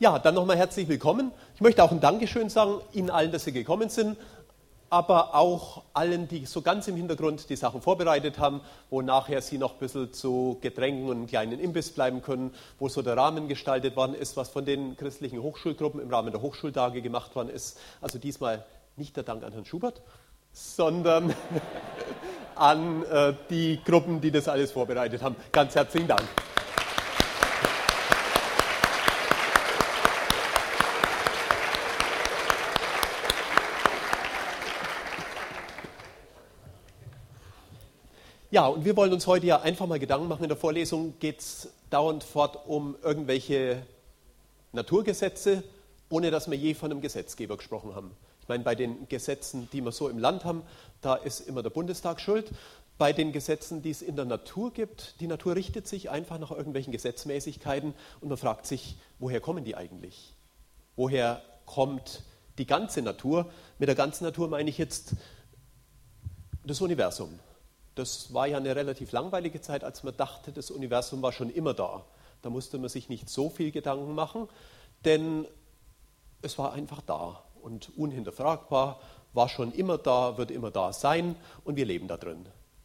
Ja, dann nochmal herzlich willkommen. Ich möchte auch ein Dankeschön sagen Ihnen allen, dass Sie gekommen sind, aber auch allen, die so ganz im Hintergrund die Sachen vorbereitet haben, wo nachher Sie noch ein bisschen zu Getränken und einem kleinen Imbiss bleiben können, wo so der Rahmen gestaltet worden ist, was von den christlichen Hochschulgruppen im Rahmen der Hochschultage gemacht worden ist. Also diesmal nicht der Dank an Herrn Schubert, sondern an die Gruppen, die das alles vorbereitet haben. Ganz herzlichen Dank. Ja, und wir wollen uns heute ja einfach mal Gedanken machen. In der Vorlesung geht es dauernd fort um irgendwelche Naturgesetze, ohne dass wir je von einem Gesetzgeber gesprochen haben. Ich meine, bei den Gesetzen, die wir so im Land haben, da ist immer der Bundestag schuld. Bei den Gesetzen, die es in der Natur gibt, die Natur richtet sich einfach nach irgendwelchen Gesetzmäßigkeiten und man fragt sich, woher kommen die eigentlich? Woher kommt die ganze Natur? Mit der ganzen Natur meine ich jetzt das Universum. Das war ja eine relativ langweilige Zeit, als man dachte, das Universum war schon immer da. Da musste man sich nicht so viel Gedanken machen, denn es war einfach da und unhinterfragbar, war schon immer da, wird immer da sein und wir leben da drin.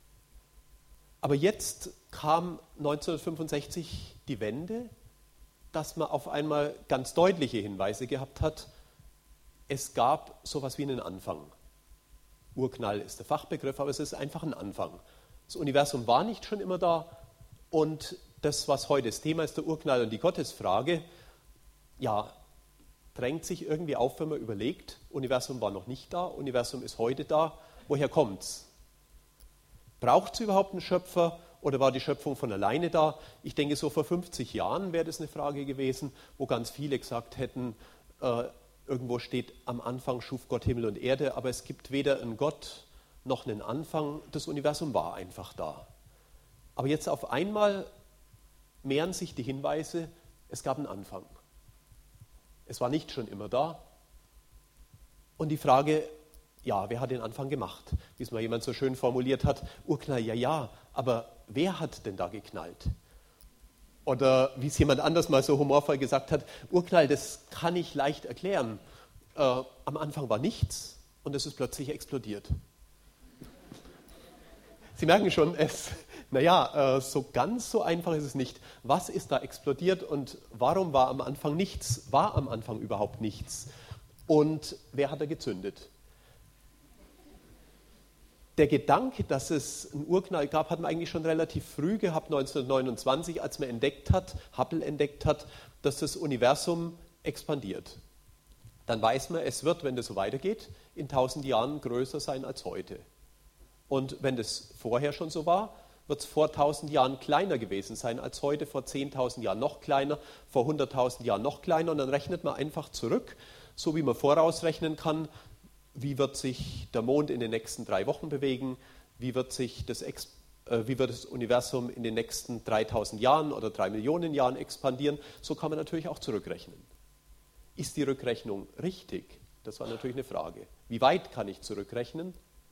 Aber jetzt kam 1965 die Wende, dass man auf einmal ganz deutliche Hinweise gehabt hat, es gab sowas wie einen Anfang. Urknall ist der Fachbegriff, aber es ist einfach ein Anfang. Das Universum war nicht schon immer da und das, was heute das Thema ist, der Urknall und die Gottesfrage, ja, drängt sich irgendwie auf, wenn man überlegt, Universum war noch nicht da, Universum ist heute da, woher kommt's? Braucht es überhaupt einen Schöpfer oder war die Schöpfung von alleine da? Ich denke, so vor 50 Jahren wäre das eine Frage gewesen, wo ganz viele gesagt hätten, irgendwo steht, am Anfang schuf Gott Himmel und Erde, aber es gibt weder einen Gott noch einen Anfang. Das Universum war einfach da. Aber jetzt auf einmal mehren sich die Hinweise, es gab einen Anfang. Es war nicht schon immer da. Und die Frage, ja, wer hat den Anfang gemacht? Wie es mal jemand so schön formuliert hat, Urknall, ja, aber wer hat denn da geknallt? Oder wie es jemand anders mal so humorvoll gesagt hat, Urknall, das kann ich leicht erklären. Am Anfang war nichts und es ist plötzlich explodiert. Sie merken schon, so ganz so einfach ist es nicht. Was ist da explodiert und warum war am Anfang nichts? War am Anfang überhaupt nichts? Und wer hat da gezündet? Der Gedanke, dass es einen Urknall gab, hat man eigentlich schon relativ früh gehabt, 1929, als man Hubble entdeckt hat, dass das Universum expandiert. Dann weiß man, es wird, wenn das so weitergeht, in 1000 Jahren größer sein als heute. Und wenn das vorher schon so war, wird es vor 1000 Jahren kleiner gewesen sein als heute, vor 10.000 Jahren noch kleiner, vor 100.000 Jahren noch kleiner. Und dann rechnet man einfach zurück, so wie man vorausrechnen kann, wie wird sich der Mond in den nächsten 3 Wochen bewegen? Wie wird das Universum in den nächsten 3000 Jahren oder 3 Millionen Jahren expandieren? So kann man natürlich auch zurückrechnen. Ist die Rückrechnung richtig? Das war natürlich eine Frage. Wie weit kann ich zurückrechnen?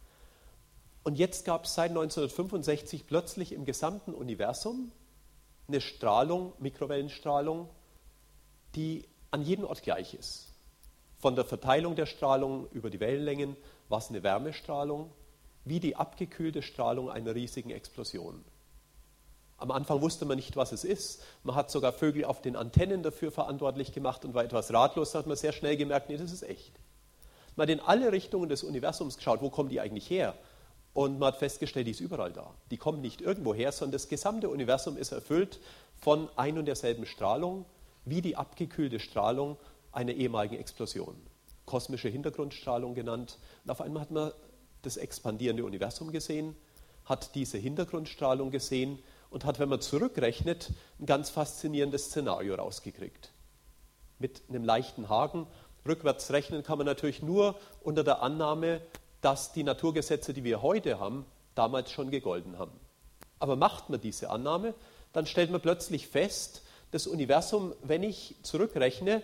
Und jetzt gab es seit 1965 plötzlich im gesamten Universum eine Strahlung, Mikrowellenstrahlung, die an jedem Ort gleich ist. Von der Verteilung der Strahlung über die Wellenlängen war es eine Wärmestrahlung, wie die abgekühlte Strahlung einer riesigen Explosion. Am Anfang wusste man nicht, was es ist. Man hat sogar Vögel auf den Antennen dafür verantwortlich gemacht und war etwas ratlos. Da hat man sehr schnell gemerkt, nee, das ist echt. Man hat in alle Richtungen des Universums geschaut, wo kommen die eigentlich her? Und man hat festgestellt, die ist überall da. Die kommen nicht irgendwo her, sondern das gesamte Universum ist erfüllt von ein und derselben Strahlung, wie die abgekühlte Strahlung einer ehemaligen Explosion. Kosmische Hintergrundstrahlung genannt. Und auf einmal hat man das expandierende Universum gesehen, hat diese Hintergrundstrahlung gesehen und hat, wenn man zurückrechnet, ein ganz faszinierendes Szenario rausgekriegt. Mit einem leichten Haken. Rückwärts rechnen kann man natürlich nur unter der Annahme, dass die Naturgesetze, die wir heute haben, damals schon gegolten haben. Aber macht man diese Annahme, dann stellt man plötzlich fest, das Universum, wenn ich zurückrechne,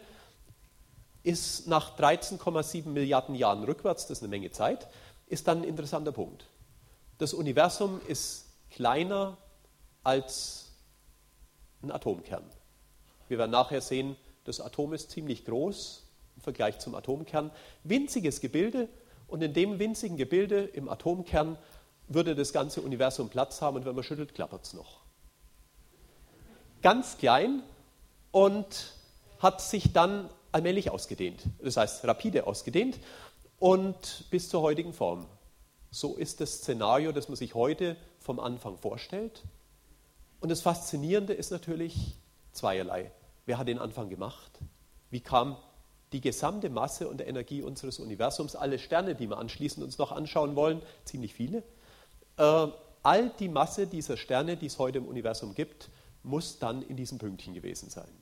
ist nach 13,7 Milliarden Jahren rückwärts, das ist eine Menge Zeit, ist dann ein interessanter Punkt. Das Universum ist kleiner als ein Atomkern. Wir werden nachher sehen, Das Atom ist ziemlich groß im Vergleich zum Atomkern. Winziges Gebilde, und in dem winzigen Gebilde im Atomkern würde das ganze Universum Platz haben, und wenn man schüttelt, klappert es noch. Ganz klein und hat sich dann allmählich ausgedehnt. Das heißt, rapide ausgedehnt und bis zur heutigen Form. So ist das Szenario, das man sich heute vom Anfang vorstellt. Und das Faszinierende ist natürlich zweierlei. Wer hat den Anfang gemacht? Wie kam die gesamte Masse und Energie unseres Universums, alle Sterne, die wir anschließend uns noch anschauen wollen, ziemlich viele, all die Masse dieser Sterne, die es heute im Universum gibt, muss dann in diesem Pünktchen gewesen sein.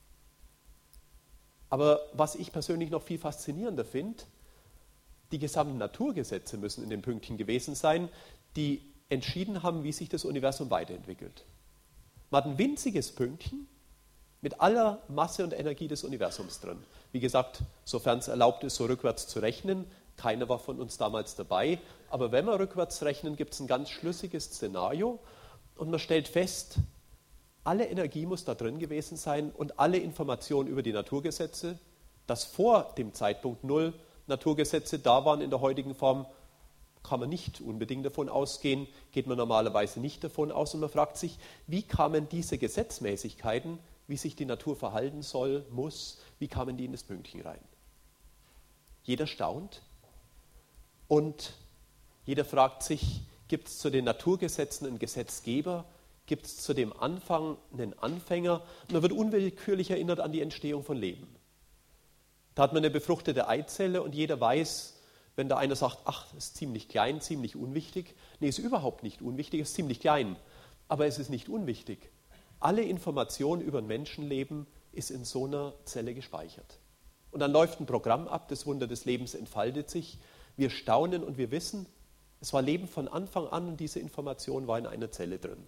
Aber was ich persönlich noch viel faszinierender finde, die gesamten Naturgesetze müssen in dem Pünktchen gewesen sein, die entschieden haben, wie sich das Universum weiterentwickelt. Man hat ein winziges Pünktchen mit aller Masse und Energie des Universums drin. Wie gesagt, sofern es erlaubt ist, so rückwärts zu rechnen. Keiner war von uns damals dabei. Aber wenn wir rückwärts rechnen, gibt es ein ganz schlüssiges Szenario. Und man stellt fest, alle Energie muss da drin gewesen sein und alle Informationen über die Naturgesetze, dass vor dem Zeitpunkt 0 Naturgesetze da waren in der heutigen Form, kann man nicht unbedingt davon ausgehen, geht man normalerweise nicht davon aus. Und man fragt sich, wie kamen diese Gesetzmäßigkeiten, wie sich die Natur verhalten soll, muss, wie kamen die in das Pünktchen rein? Jeder staunt und jeder fragt sich, gibt es zu den Naturgesetzen einen Gesetzgeber? Gibt es zu dem Anfang einen Anfänger? Und man wird unwillkürlich erinnert an die Entstehung von Leben. Da hat man eine befruchtete Eizelle und jeder weiß, wenn da einer sagt, ach, das ist ziemlich klein, ziemlich unwichtig. Nee, ist überhaupt nicht unwichtig, ist ziemlich klein. Aber es ist nicht unwichtig. Alle Information über ein Menschenleben ist in so einer Zelle gespeichert. Und dann läuft ein Programm ab, das Wunder des Lebens entfaltet sich. Wir staunen und wir wissen, es war Leben von Anfang an und diese Information war in einer Zelle drin.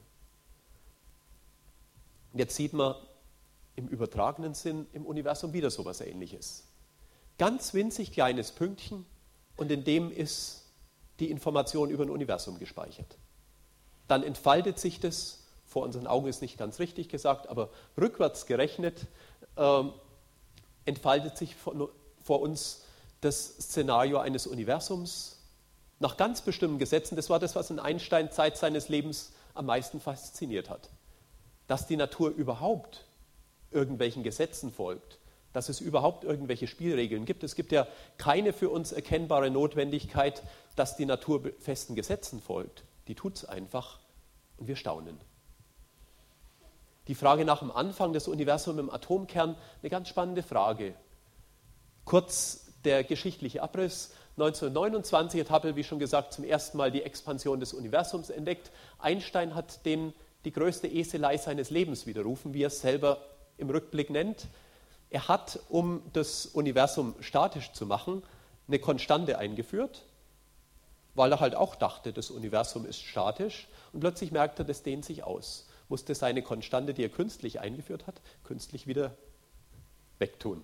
Und jetzt sieht man im übertragenen Sinn im Universum wieder so etwas Ähnliches. Ganz winzig kleines Pünktchen und in dem ist die Information über ein Universum gespeichert. Dann entfaltet sich das, vor unseren Augen ist nicht ganz richtig gesagt, aber rückwärts gerechnet entfaltet sich vor uns das Szenario eines Universums nach ganz bestimmten Gesetzen. Das war das, was in Einstein Zeit seines Lebens am meisten fasziniert hat. Dass die Natur überhaupt irgendwelchen Gesetzen folgt, dass es überhaupt irgendwelche Spielregeln gibt. Es gibt ja keine für uns erkennbare Notwendigkeit, dass die Natur festen Gesetzen folgt. Die tut es einfach und wir staunen. Die Frage nach dem Anfang des Universums im Atomkern, eine ganz spannende Frage. Kurz der geschichtliche Abriss. 1929 hat Hubble, wie schon gesagt, zum ersten Mal die Expansion des Universums entdeckt. Einstein hat die größte Eselei seines Lebens widerrufen, wie er es selber im Rückblick nennt. Er hat, um das Universum statisch zu machen, eine Konstante eingeführt, weil er halt auch dachte, das Universum ist statisch. Und plötzlich merkt er, das dehnt sich aus. Musste seine Konstante, die er künstlich eingeführt hat, künstlich wieder wegtun.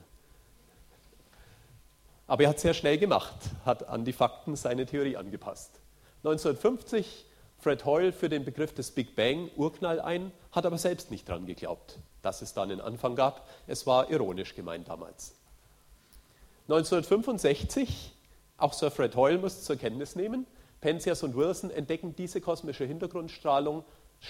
Aber er hat es sehr schnell gemacht, hat an die Fakten seine Theorie angepasst. 1950 Fred Hoyle führt den Begriff des Big Bang, Urknall, ein, hat aber selbst nicht dran geglaubt, dass es da einen Anfang gab. Es war ironisch gemeint damals. 1965, auch Sir Fred Hoyle muss es zur Kenntnis nehmen, Penzias und Wilson entdecken diese kosmische Hintergrundstrahlung,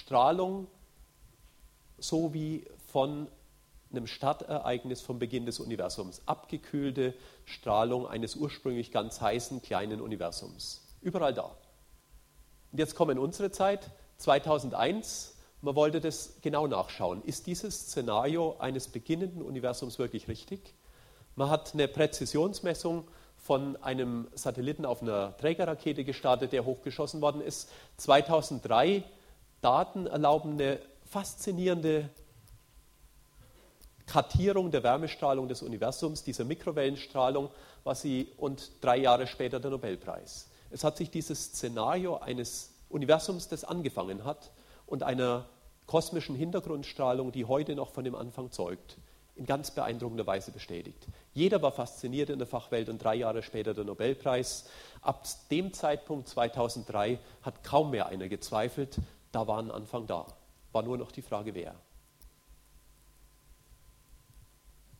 so wie von einem Startereignis vom Beginn des Universums, abgekühlte Strahlung eines ursprünglich ganz heißen kleinen Universums. Überall da. Und jetzt kommen unsere Zeit, 2001, man wollte das genau nachschauen. Ist dieses Szenario eines beginnenden Universums wirklich richtig? Man hat eine Präzisionsmessung von einem Satelliten auf einer Trägerrakete gestartet, der hochgeschossen worden ist. 2003 Daten erlauben eine faszinierende Kartierung der Wärmestrahlung des Universums, dieser Mikrowellenstrahlung, und 3 Jahre später der Nobelpreis. Es hat sich dieses Szenario eines Universums, das angefangen hat, und einer kosmischen Hintergrundstrahlung, die heute noch von dem Anfang zeugt, in ganz beeindruckender Weise bestätigt. Jeder war fasziniert in der Fachwelt und 3 Jahre später der Nobelpreis. Ab dem Zeitpunkt 2003 hat kaum mehr einer gezweifelt, da war ein Anfang da. War nur noch die Frage, wer.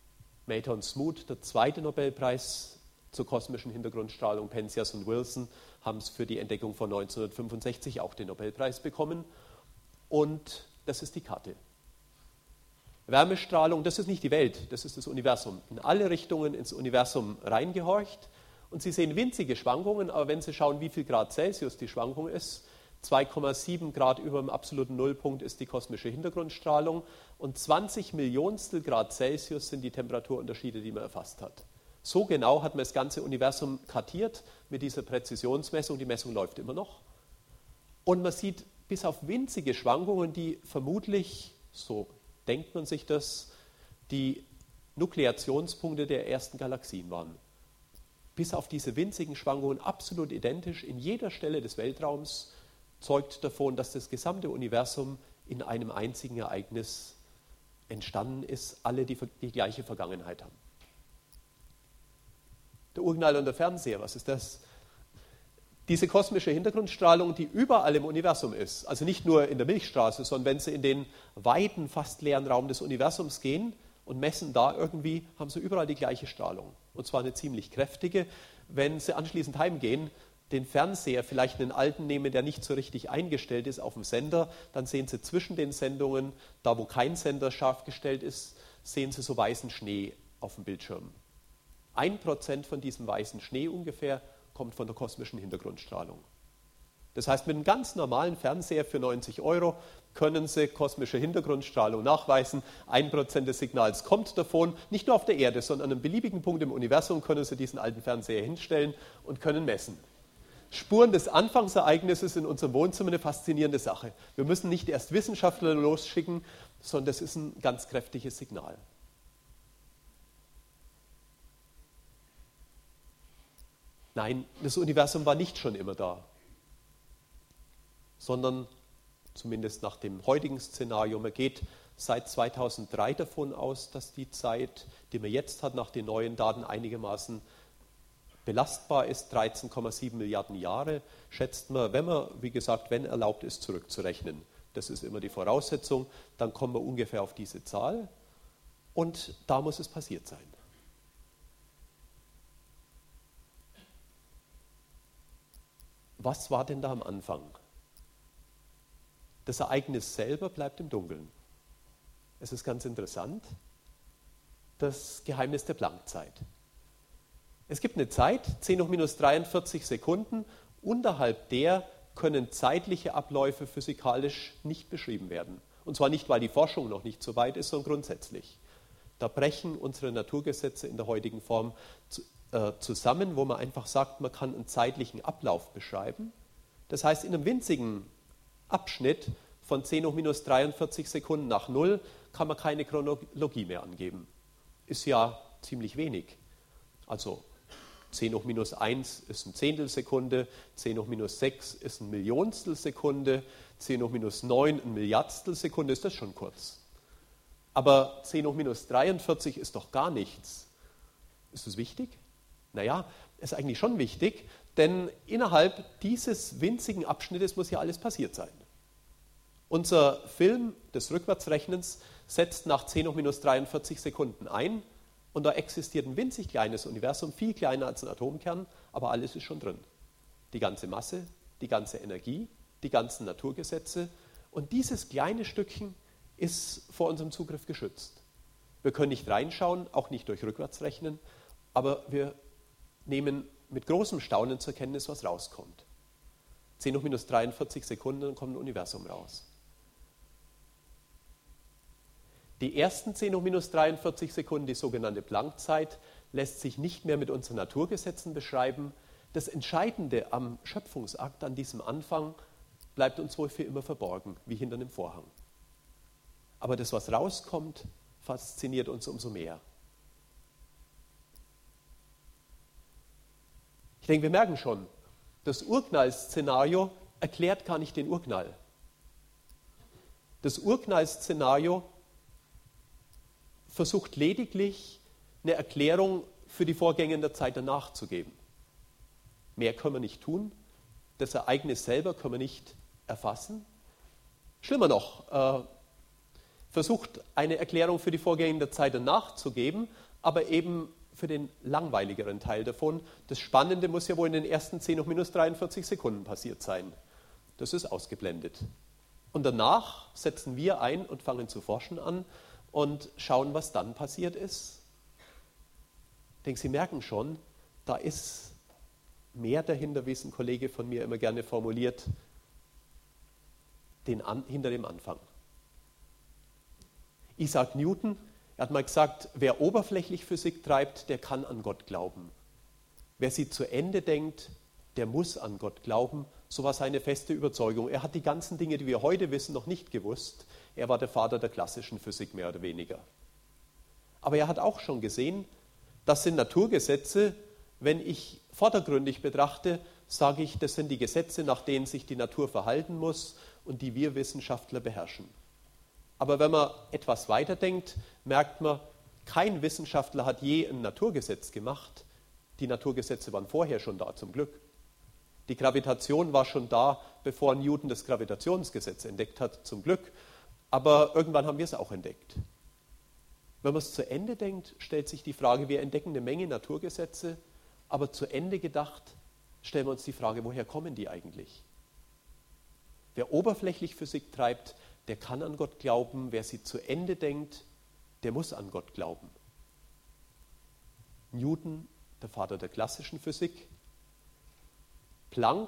Mather und Smoot, der zweite Nobelpreis zur kosmischen Hintergrundstrahlung, Penzias und Wilson haben es für die Entdeckung von 1965 auch den Nobelpreis bekommen. Und das ist die Karte. Wärmestrahlung, das ist nicht die Welt, das ist das Universum. In alle Richtungen ins Universum reingehorcht. Und Sie sehen winzige Schwankungen, aber wenn Sie schauen, wie viel Grad Celsius die Schwankung ist, 2,7 Grad über dem absoluten Nullpunkt ist die kosmische Hintergrundstrahlung und 20 Millionstel Grad Celsius sind die Temperaturunterschiede, die man erfasst hat. So genau hat man das ganze Universum kartiert mit dieser Präzisionsmessung. Die Messung läuft immer noch. Und man sieht bis auf winzige Schwankungen, die vermutlich, so denkt man sich das, die Nukleationspunkte der ersten Galaxien waren. Bis auf diese winzigen Schwankungen absolut identisch in jeder Stelle des Weltraums, zeugt davon, dass das gesamte Universum in einem einzigen Ereignis entstanden ist, alle die gleiche Vergangenheit haben. Der Urknall und der Fernseher, was ist das? Diese kosmische Hintergrundstrahlung, die überall im Universum ist, also nicht nur in der Milchstraße, sondern wenn Sie in den weiten, fast leeren Raum des Universums gehen und messen da irgendwie, haben Sie überall die gleiche Strahlung. Und zwar eine ziemlich kräftige. Wenn Sie anschließend heimgehen, den Fernseher, vielleicht einen alten nehmen, der nicht so richtig eingestellt ist auf dem Sender, dann sehen Sie zwischen den Sendungen, da wo kein Sender scharf gestellt ist, sehen Sie so weißen Schnee auf dem Bildschirm. 1% von diesem weißen Schnee ungefähr kommt von der kosmischen Hintergrundstrahlung. Das heißt, mit einem ganz normalen Fernseher für 90 € können Sie kosmische Hintergrundstrahlung nachweisen. 1% des Signals kommt davon, nicht nur auf der Erde, sondern an einem beliebigen Punkt im Universum können Sie diesen alten Fernseher hinstellen und können messen. Spuren des Anfangsereignisses in unserem Wohnzimmer, eine faszinierende Sache. Wir müssen nicht erst Wissenschaftler losschicken, sondern das ist ein ganz kräftiges Signal. Nein, das Universum war nicht schon immer da, sondern zumindest nach dem heutigen Szenario, man geht seit 2003 davon aus, dass die Zeit, die man jetzt hat, nach den neuen Daten einigermaßen belastbar ist, 13,7 Milliarden Jahre, schätzt man, wenn man, wie gesagt, wenn erlaubt ist, zurückzurechnen. Das ist immer die Voraussetzung, dann kommen wir ungefähr auf diese Zahl und da muss es passiert sein. Was war denn da am Anfang? Das Ereignis selber bleibt im Dunkeln. Es ist ganz interessant, das Geheimnis der Planck-Zeit. Es gibt eine Zeit, 10 hoch minus 43 Sekunden, unterhalb der können zeitliche Abläufe physikalisch nicht beschrieben werden. Und zwar nicht, weil die Forschung noch nicht so weit ist, sondern grundsätzlich. Da brechen unsere Naturgesetze in der heutigen Form zusammen, wo man einfach sagt, man kann einen zeitlichen Ablauf beschreiben. Das heißt, in einem winzigen Abschnitt von 10 hoch minus 43 Sekunden nach 0 kann man keine Chronologie mehr angeben. Ist ja ziemlich wenig. Also 10 hoch minus 1 ist ein Zehntelsekunde, 10 hoch minus 6 ist ein Millionstelsekunde, 10 hoch minus 9 ein Milliardstelsekunde, ist das schon kurz. Aber 10 hoch minus 43 ist doch gar nichts. Ist das wichtig? Naja, ist eigentlich schon wichtig, denn innerhalb dieses winzigen Abschnittes muss ja alles passiert sein. Unser Film des Rückwärtsrechnens setzt nach 10 hoch minus 43 Sekunden ein und da existiert ein winzig kleines Universum, viel kleiner als ein Atomkern, aber alles ist schon drin. Die ganze Masse, die ganze Energie, die ganzen Naturgesetze und dieses kleine Stückchen ist vor unserem Zugriff geschützt. Wir können nicht reinschauen, auch nicht durch Rückwärtsrechnen, aber wir nehmen mit großem Staunen zur Kenntnis, was rauskommt. 10 hoch minus 43 Sekunden, dann kommt ein Universum raus. Die ersten 10 hoch minus 43 Sekunden, die sogenannte Planck-Zeit, lässt sich nicht mehr mit unseren Naturgesetzen beschreiben. Das Entscheidende am Schöpfungsakt, an diesem Anfang, bleibt uns wohl für immer verborgen, wie hinter einem Vorhang. Aber das, was rauskommt, fasziniert uns umso mehr. Ich denke, wir merken schon, das Urknall-Szenario erklärt gar nicht den Urknall. Das Urknall-Szenario versucht lediglich, eine Erklärung für die Vorgänge in der Zeit danach zu geben. Mehr können wir nicht tun. Das Ereignis selber können wir nicht erfassen. Schlimmer noch, versucht eine Erklärung für die Vorgänge in der Zeit danach zu geben, aber eben für den langweiligeren Teil davon. Das Spannende muss ja wohl in den ersten 10 hoch minus 43 Sekunden passiert sein. Das ist ausgeblendet. Und danach setzen wir ein und fangen zu forschen an und schauen, was dann passiert ist. Ich denke, Sie merken schon, da ist mehr dahinter, wie es ein Kollege von mir immer gerne formuliert, hinter dem Anfang. Isaac Newton, er hat mal gesagt, wer oberflächlich Physik treibt, der kann an Gott glauben. Wer sie zu Ende denkt, der muss an Gott glauben. So war seine feste Überzeugung. Er hat die ganzen Dinge, die wir heute wissen, noch nicht gewusst. Er war der Vater der klassischen Physik, mehr oder weniger. Aber er hat auch schon gesehen, das sind Naturgesetze. Wenn ich vordergründig betrachte, sage ich, das sind die Gesetze, nach denen sich die Natur verhalten muss und die wir Wissenschaftler beherrschen. Aber wenn man etwas weiterdenkt, merkt man, kein Wissenschaftler hat je ein Naturgesetz gemacht. Die Naturgesetze waren vorher schon da, zum Glück. Die Gravitation war schon da, bevor Newton das Gravitationsgesetz entdeckt hat, zum Glück. Aber irgendwann haben wir es auch entdeckt. Wenn man es zu Ende denkt, stellt sich die Frage, wir entdecken eine Menge Naturgesetze, aber zu Ende gedacht stellen wir uns die Frage, woher kommen die eigentlich? Wer oberflächlich Physik treibt, der kann an Gott glauben. Wer sie zu Ende denkt, der muss an Gott glauben. Newton, der Vater der klassischen Physik. Planck,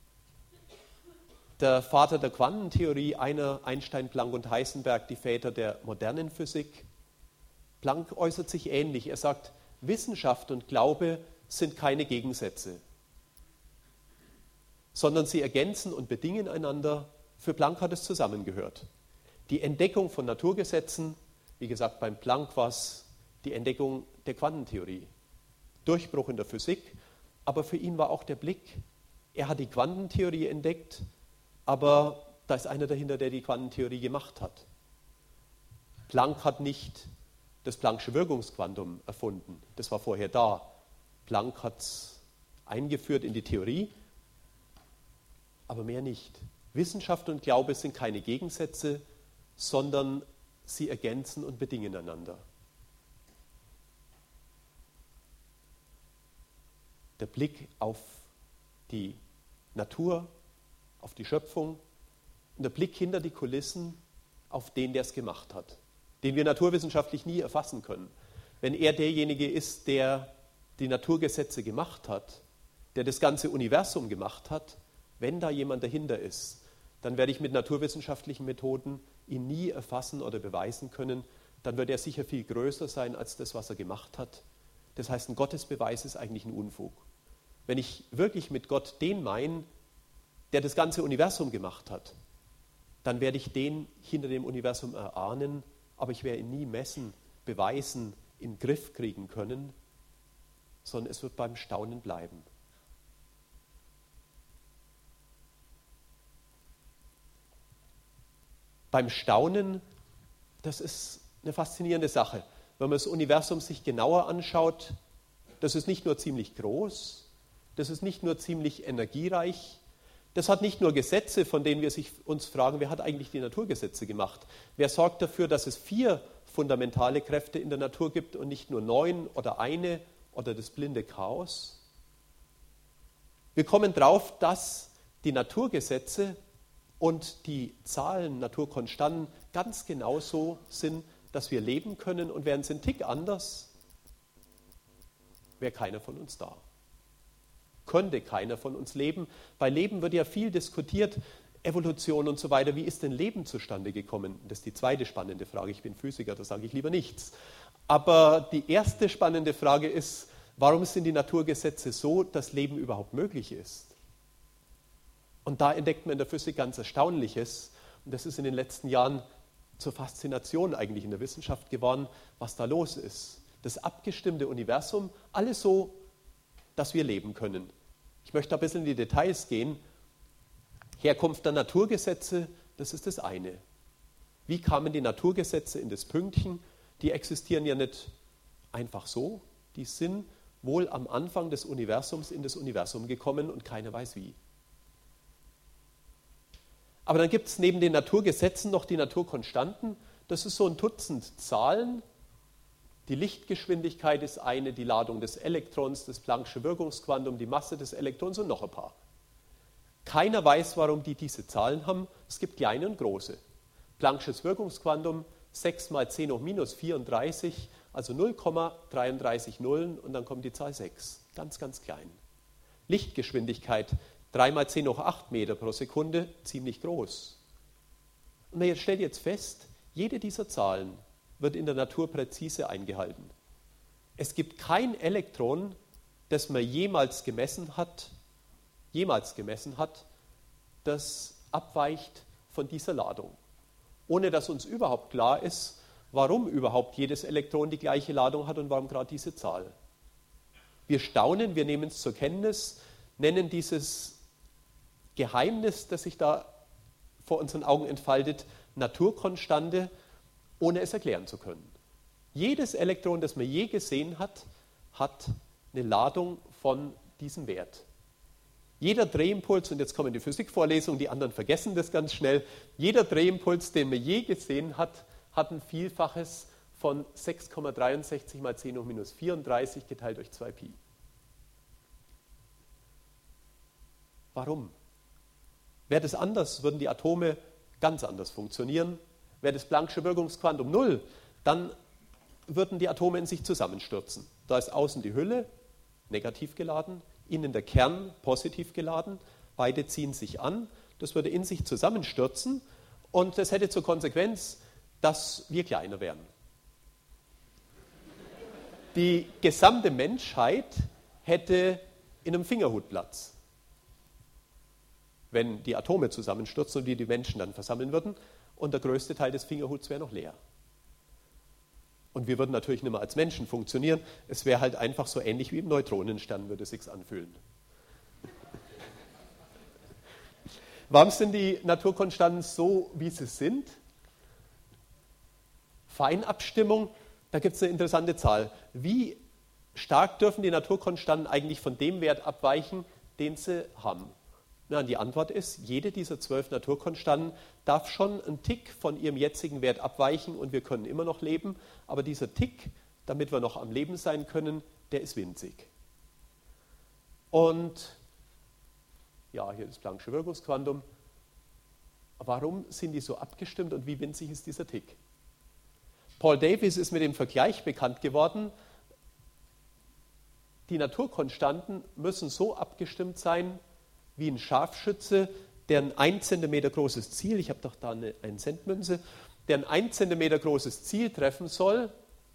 der Vater der Quantentheorie, Einstein, Planck und Heisenberg, die Väter der modernen Physik. Planck äußert sich ähnlich. Er sagt, Wissenschaft und Glaube sind keine Gegensätze, sondern sie ergänzen und bedingen einander. Für Planck hat es zusammengehört. Die Entdeckung von Naturgesetzen, wie gesagt, beim Planck war es die Entdeckung der Quantentheorie. Durchbruch in der Physik, aber für ihn war auch der Blick, er hat die Quantentheorie entdeckt, aber da ist einer dahinter, der die Quantentheorie gemacht hat. Planck hat nicht das Planck'sche Wirkungsquantum erfunden, das war vorher da. Planck hat es eingeführt in die Theorie, aber mehr nicht. Wissenschaft und Glaube sind keine Gegensätze, sondern sie ergänzen und bedingen einander. Der Blick auf die Natur, auf die Schöpfung und der Blick hinter die Kulissen auf den, der es gemacht hat, den wir naturwissenschaftlich nie erfassen können. Wenn er derjenige ist, der die Naturgesetze gemacht hat, der das ganze Universum gemacht hat, wenn da jemand dahinter ist, dann werde ich mit naturwissenschaftlichen Methoden ihn nie erfassen oder beweisen können. Dann wird er sicher viel größer sein als das, was er gemacht hat. Das heißt, ein Gottesbeweis ist eigentlich ein Unfug. Wenn ich wirklich mit Gott den meine, der das ganze Universum gemacht hat, dann werde ich den hinter dem Universum erahnen, aber ich werde ihn nie messen, beweisen, in den Griff kriegen können, sondern es wird beim Staunen bleiben. Beim Staunen, das ist eine faszinierende Sache. Wenn man das Universum sich genauer anschaut, das ist nicht nur ziemlich groß, das ist nicht nur ziemlich energiereich, das hat nicht nur Gesetze, von denen wir uns fragen, wer hat eigentlich die Naturgesetze gemacht? Wer sorgt dafür, dass es 4 fundamentale Kräfte in der Natur gibt und nicht nur 9 oder eine oder das blinde Chaos? Wir kommen drauf, dass die Naturgesetze und die Zahlen, Naturkonstanten ganz genauso sind, dass wir leben können, und wären sie einen Tick anders, wäre keiner von uns da. Könnte keiner von uns leben. Bei Leben wird ja viel diskutiert, Evolution und so weiter. Wie ist denn Leben zustande gekommen? Das ist die zweite spannende Frage. Ich bin Physiker, da sage ich lieber nichts. Aber die erste spannende Frage ist, warum sind die Naturgesetze so, dass Leben überhaupt möglich ist? Und da entdeckt man in der Physik ganz Erstaunliches. Und das ist in den letzten Jahren zur Faszination eigentlich in der Wissenschaft geworden, was da los ist. Das abgestimmte Universum, alles so, dass wir leben können. Ich möchte ein bisschen in die Details gehen. Herkunft der Naturgesetze, das ist das eine. Wie kamen die Naturgesetze in das Pünktchen? Die existieren ja nicht einfach so. Die sind wohl am Anfang des Universums in das Universum gekommen und keiner weiß wie. Aber dann gibt es neben den Naturgesetzen noch die Naturkonstanten. Das ist so ein Dutzend Zahlen. Die Lichtgeschwindigkeit ist eine, die Ladung des Elektrons, das Planck'sche Wirkungsquantum, die Masse des Elektrons und noch ein paar. Keiner weiß, warum die diese Zahlen haben. Es gibt kleine und große. Planck'sches Wirkungsquantum 6 mal 10 hoch minus 34, also 0,33 Nullen und dann kommt die Zahl 6. Ganz, ganz klein. Lichtgeschwindigkeit 3 mal 10 hoch 8 Meter pro Sekunde, ziemlich groß. Und man stellt jetzt fest, jede dieser Zahlen wird in der Natur präzise eingehalten. Es gibt kein Elektron, das man jemals gemessen hat, das abweicht von dieser Ladung. Ohne dass uns überhaupt klar ist, warum überhaupt jedes Elektron die gleiche Ladung hat und warum gerade diese Zahl. Wir staunen, wir nehmen es zur Kenntnis, nennen dieses Geheimnis, das sich da vor unseren Augen entfaltet, Naturkonstante, ohne es erklären zu können. Jedes Elektron, das man je gesehen hat, hat eine Ladung von diesem Wert. Jeder Drehimpuls, und jetzt kommen die Physikvorlesungen, die anderen vergessen das ganz schnell, jeder Drehimpuls, den man je gesehen hat, hat ein Vielfaches von 6,63 mal 10 hoch minus 34 geteilt durch 2Pi. Warum? Wäre das anders, würden die Atome ganz anders funktionieren. Wäre das Planck'sche Wirkungsquantum 0, dann würden die Atome in sich zusammenstürzen. Da ist außen die Hülle, negativ geladen, innen der Kern, positiv geladen. Beide ziehen sich an. Das würde in sich zusammenstürzen und das hätte zur Konsequenz, dass wir kleiner wären. Die gesamte Menschheit hätte in einem Fingerhut Platz, wenn die Atome zusammenstürzen und die Menschen dann versammeln würden. Und der größte Teil des Fingerhuts wäre noch leer. Und wir würden natürlich nicht mehr als Menschen funktionieren. Es wäre halt einfach so ähnlich wie im Neutronenstern, würde es sich anfühlen. Warum sind die Naturkonstanten so, wie sie sind? Feinabstimmung, da gibt es eine interessante Zahl. Wie stark dürfen die Naturkonstanten eigentlich von dem Wert abweichen, den sie haben? Na, die Antwort ist, jede dieser 12 Naturkonstanten darf schon einen Tick von ihrem jetzigen Wert abweichen und wir können immer noch leben, aber dieser Tick, damit wir noch am Leben sein können, der ist winzig. Und ja, hier das Planck'sche Wirkungsquantum. Warum sind die so abgestimmt und wie winzig ist dieser Tick? Paul Davies ist mit dem Vergleich bekannt geworden, die Naturkonstanten müssen so abgestimmt sein, wie ein Scharfschütze, der ein 1 cm großes Ziel, ich habe doch da eine 1-Cent-Münze, der ein 1 cm großes Ziel treffen soll,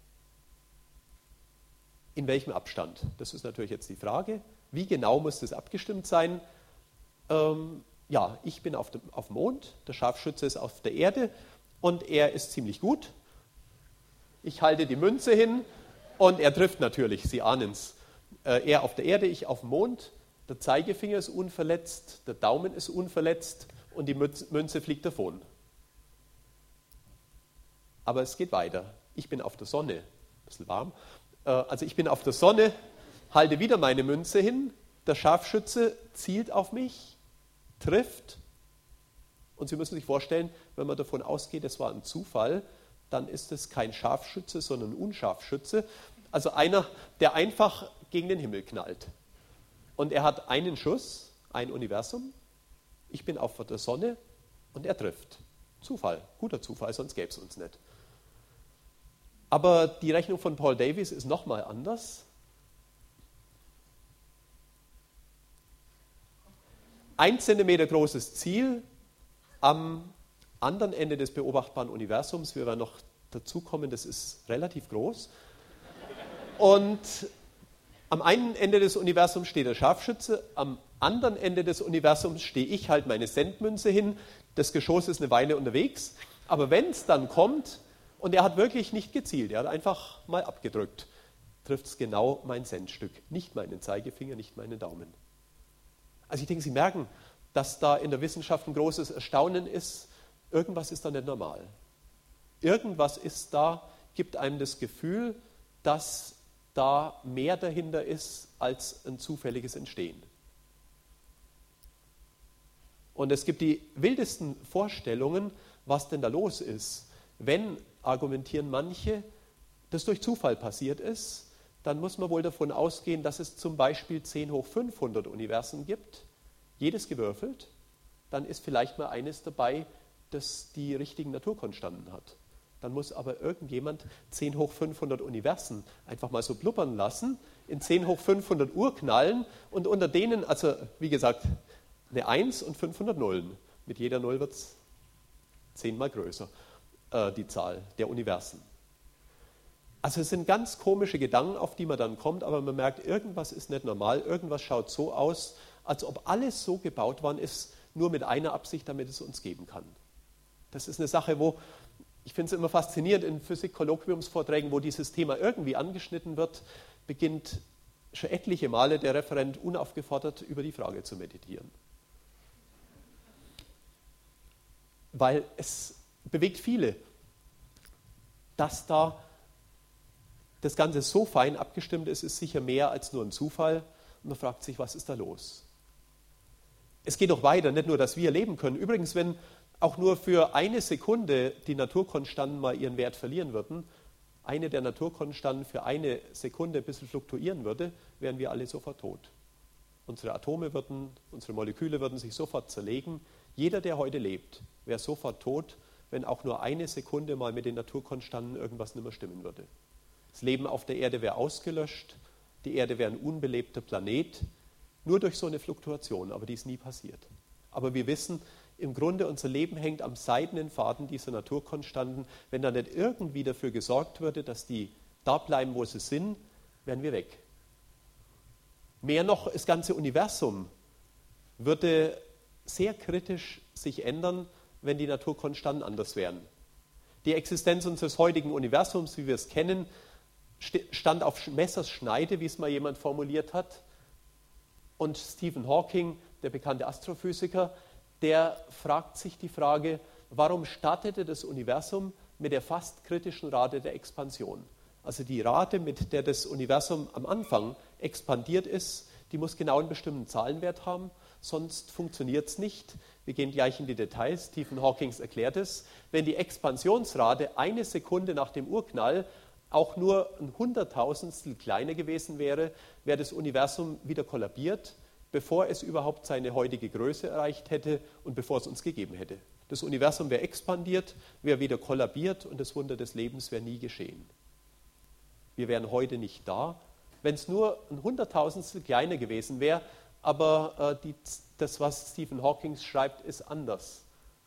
in welchem Abstand? Das ist natürlich jetzt die Frage. Wie genau muss das abgestimmt sein? Ja, ich bin auf dem Mond, der Scharfschütze ist auf der Erde und er ist ziemlich gut. Ich halte die Münze hin und er trifft natürlich, Sie ahnen es. Er auf der Erde, ich auf dem Mond. Der Zeigefinger ist unverletzt, der Daumen ist unverletzt und die Münze fliegt davon. Aber es geht weiter. Ich bin auf der Sonne, ein bisschen warm. Also ich bin auf der Sonne, halte wieder meine Münze hin, der Scharfschütze zielt auf mich, trifft. Und Sie müssen sich vorstellen, wenn man davon ausgeht, es war ein Zufall, dann ist es kein Scharfschütze, sondern ein Unscharfschütze. Also einer, der einfach gegen den Himmel knallt. Und er hat einen Schuss, ein Universum. Ich bin auf der Sonne und er trifft. Zufall, guter Zufall, sonst gäbe es uns nicht. Aber die Rechnung von Paul Davies ist nochmal anders. 1 cm großes Ziel am anderen Ende des beobachtbaren Universums. Wir werden noch dazukommen, das ist relativ groß. Und am einen Ende des Universums steht der Scharfschütze, am anderen Ende des Universums stehe ich, halt meine Centmünze hin. Das Geschoss ist eine Weile unterwegs. Aber wenn es dann kommt und er hat wirklich nicht gezielt, er hat einfach mal abgedrückt, trifft es genau mein Centstück, nicht meinen Zeigefinger, nicht meinen Daumen. Also ich denke, Sie merken, dass da in der Wissenschaft ein großes Erstaunen ist. Irgendwas ist da nicht normal. Irgendwas ist da, gibt einem das Gefühl, dass da mehr dahinter ist als ein zufälliges Entstehen. Und es gibt die wildesten Vorstellungen, was denn da los ist. Wenn, argumentieren manche, das durch Zufall passiert ist, dann muss man wohl davon ausgehen, dass es zum Beispiel 10 hoch 500 Universen gibt, jedes gewürfelt. Dann ist vielleicht mal eines dabei, das die richtigen Naturkonstanten hat. Dann muss aber irgendjemand 10 hoch 500 Universen einfach mal so blubbern lassen, in 10 hoch 500 Urknallen und unter denen, also wie gesagt, eine 1 und 500 Nullen. Mit jeder Null wird es 10-mal größer, die Zahl der Universen. Also es sind ganz komische Gedanken, auf die man dann kommt, aber man merkt, irgendwas ist nicht normal, irgendwas schaut so aus, als ob alles so gebaut worden ist, nur mit einer Absicht, damit es uns geben kann. Das ist eine Sache, wo, ich finde es immer faszinierend, in Physik-Kolloquiumsvorträgen, wo dieses Thema irgendwie angeschnitten wird, beginnt schon etliche Male der Referent unaufgefordert über die Frage zu meditieren. Weil es bewegt viele, dass da das Ganze so fein abgestimmt ist, ist sicher mehr als nur ein Zufall. Und man fragt sich, was ist da los? Es geht noch weiter, nicht nur, dass wir leben können. Übrigens, wenn auch nur für eine Sekunde die Naturkonstanten mal ihren Wert verlieren würden, eine der Naturkonstanten für eine Sekunde ein bisschen fluktuieren würde, wären wir alle sofort tot. Unsere Atome unsere Moleküle würden sich sofort zerlegen. Jeder, der heute lebt, wäre sofort tot, wenn auch nur eine Sekunde mal mit den Naturkonstanten irgendwas nicht mehr stimmen würde. Das Leben auf der Erde wäre ausgelöscht, die Erde wäre ein unbelebter Planet, nur durch so eine Fluktuation, aber die ist nie passiert. Aber wir wissen, im Grunde unser Leben hängt am seidenen Faden dieser Naturkonstanten. Wenn da nicht irgendwie dafür gesorgt würde, dass die da bleiben, wo sie sind, wären wir weg. Mehr noch, das ganze Universum würde sehr kritisch sich ändern, wenn die Naturkonstanten anders wären. Die Existenz unseres heutigen Universums, wie wir es kennen, stand auf Messers Schneide, wie es mal jemand formuliert hat. Und Stephen Hawking, der bekannte Astrophysiker, der fragt sich die Frage, warum startete das Universum mit der fast kritischen Rate der Expansion? Also die Rate, mit der das Universum am Anfang expandiert ist, die muss genau einen bestimmten Zahlenwert haben, sonst funktioniert es nicht. Wir gehen gleich in die Details. Stephen Hawking erklärt es. Wenn die Expansionsrate eine Sekunde nach dem Urknall auch nur ein Hunderttausendstel kleiner gewesen wäre, wäre das Universum wieder kollabiert, bevor es überhaupt seine heutige Größe erreicht hätte und bevor es uns gegeben hätte. Das Universum wäre expandiert, wäre wieder kollabiert und das Wunder des Lebens wäre nie geschehen. Wir wären heute nicht da, wenn es nur ein Hunderttausendstel kleiner gewesen wäre, aber das, was Stephen Hawking schreibt, ist anders.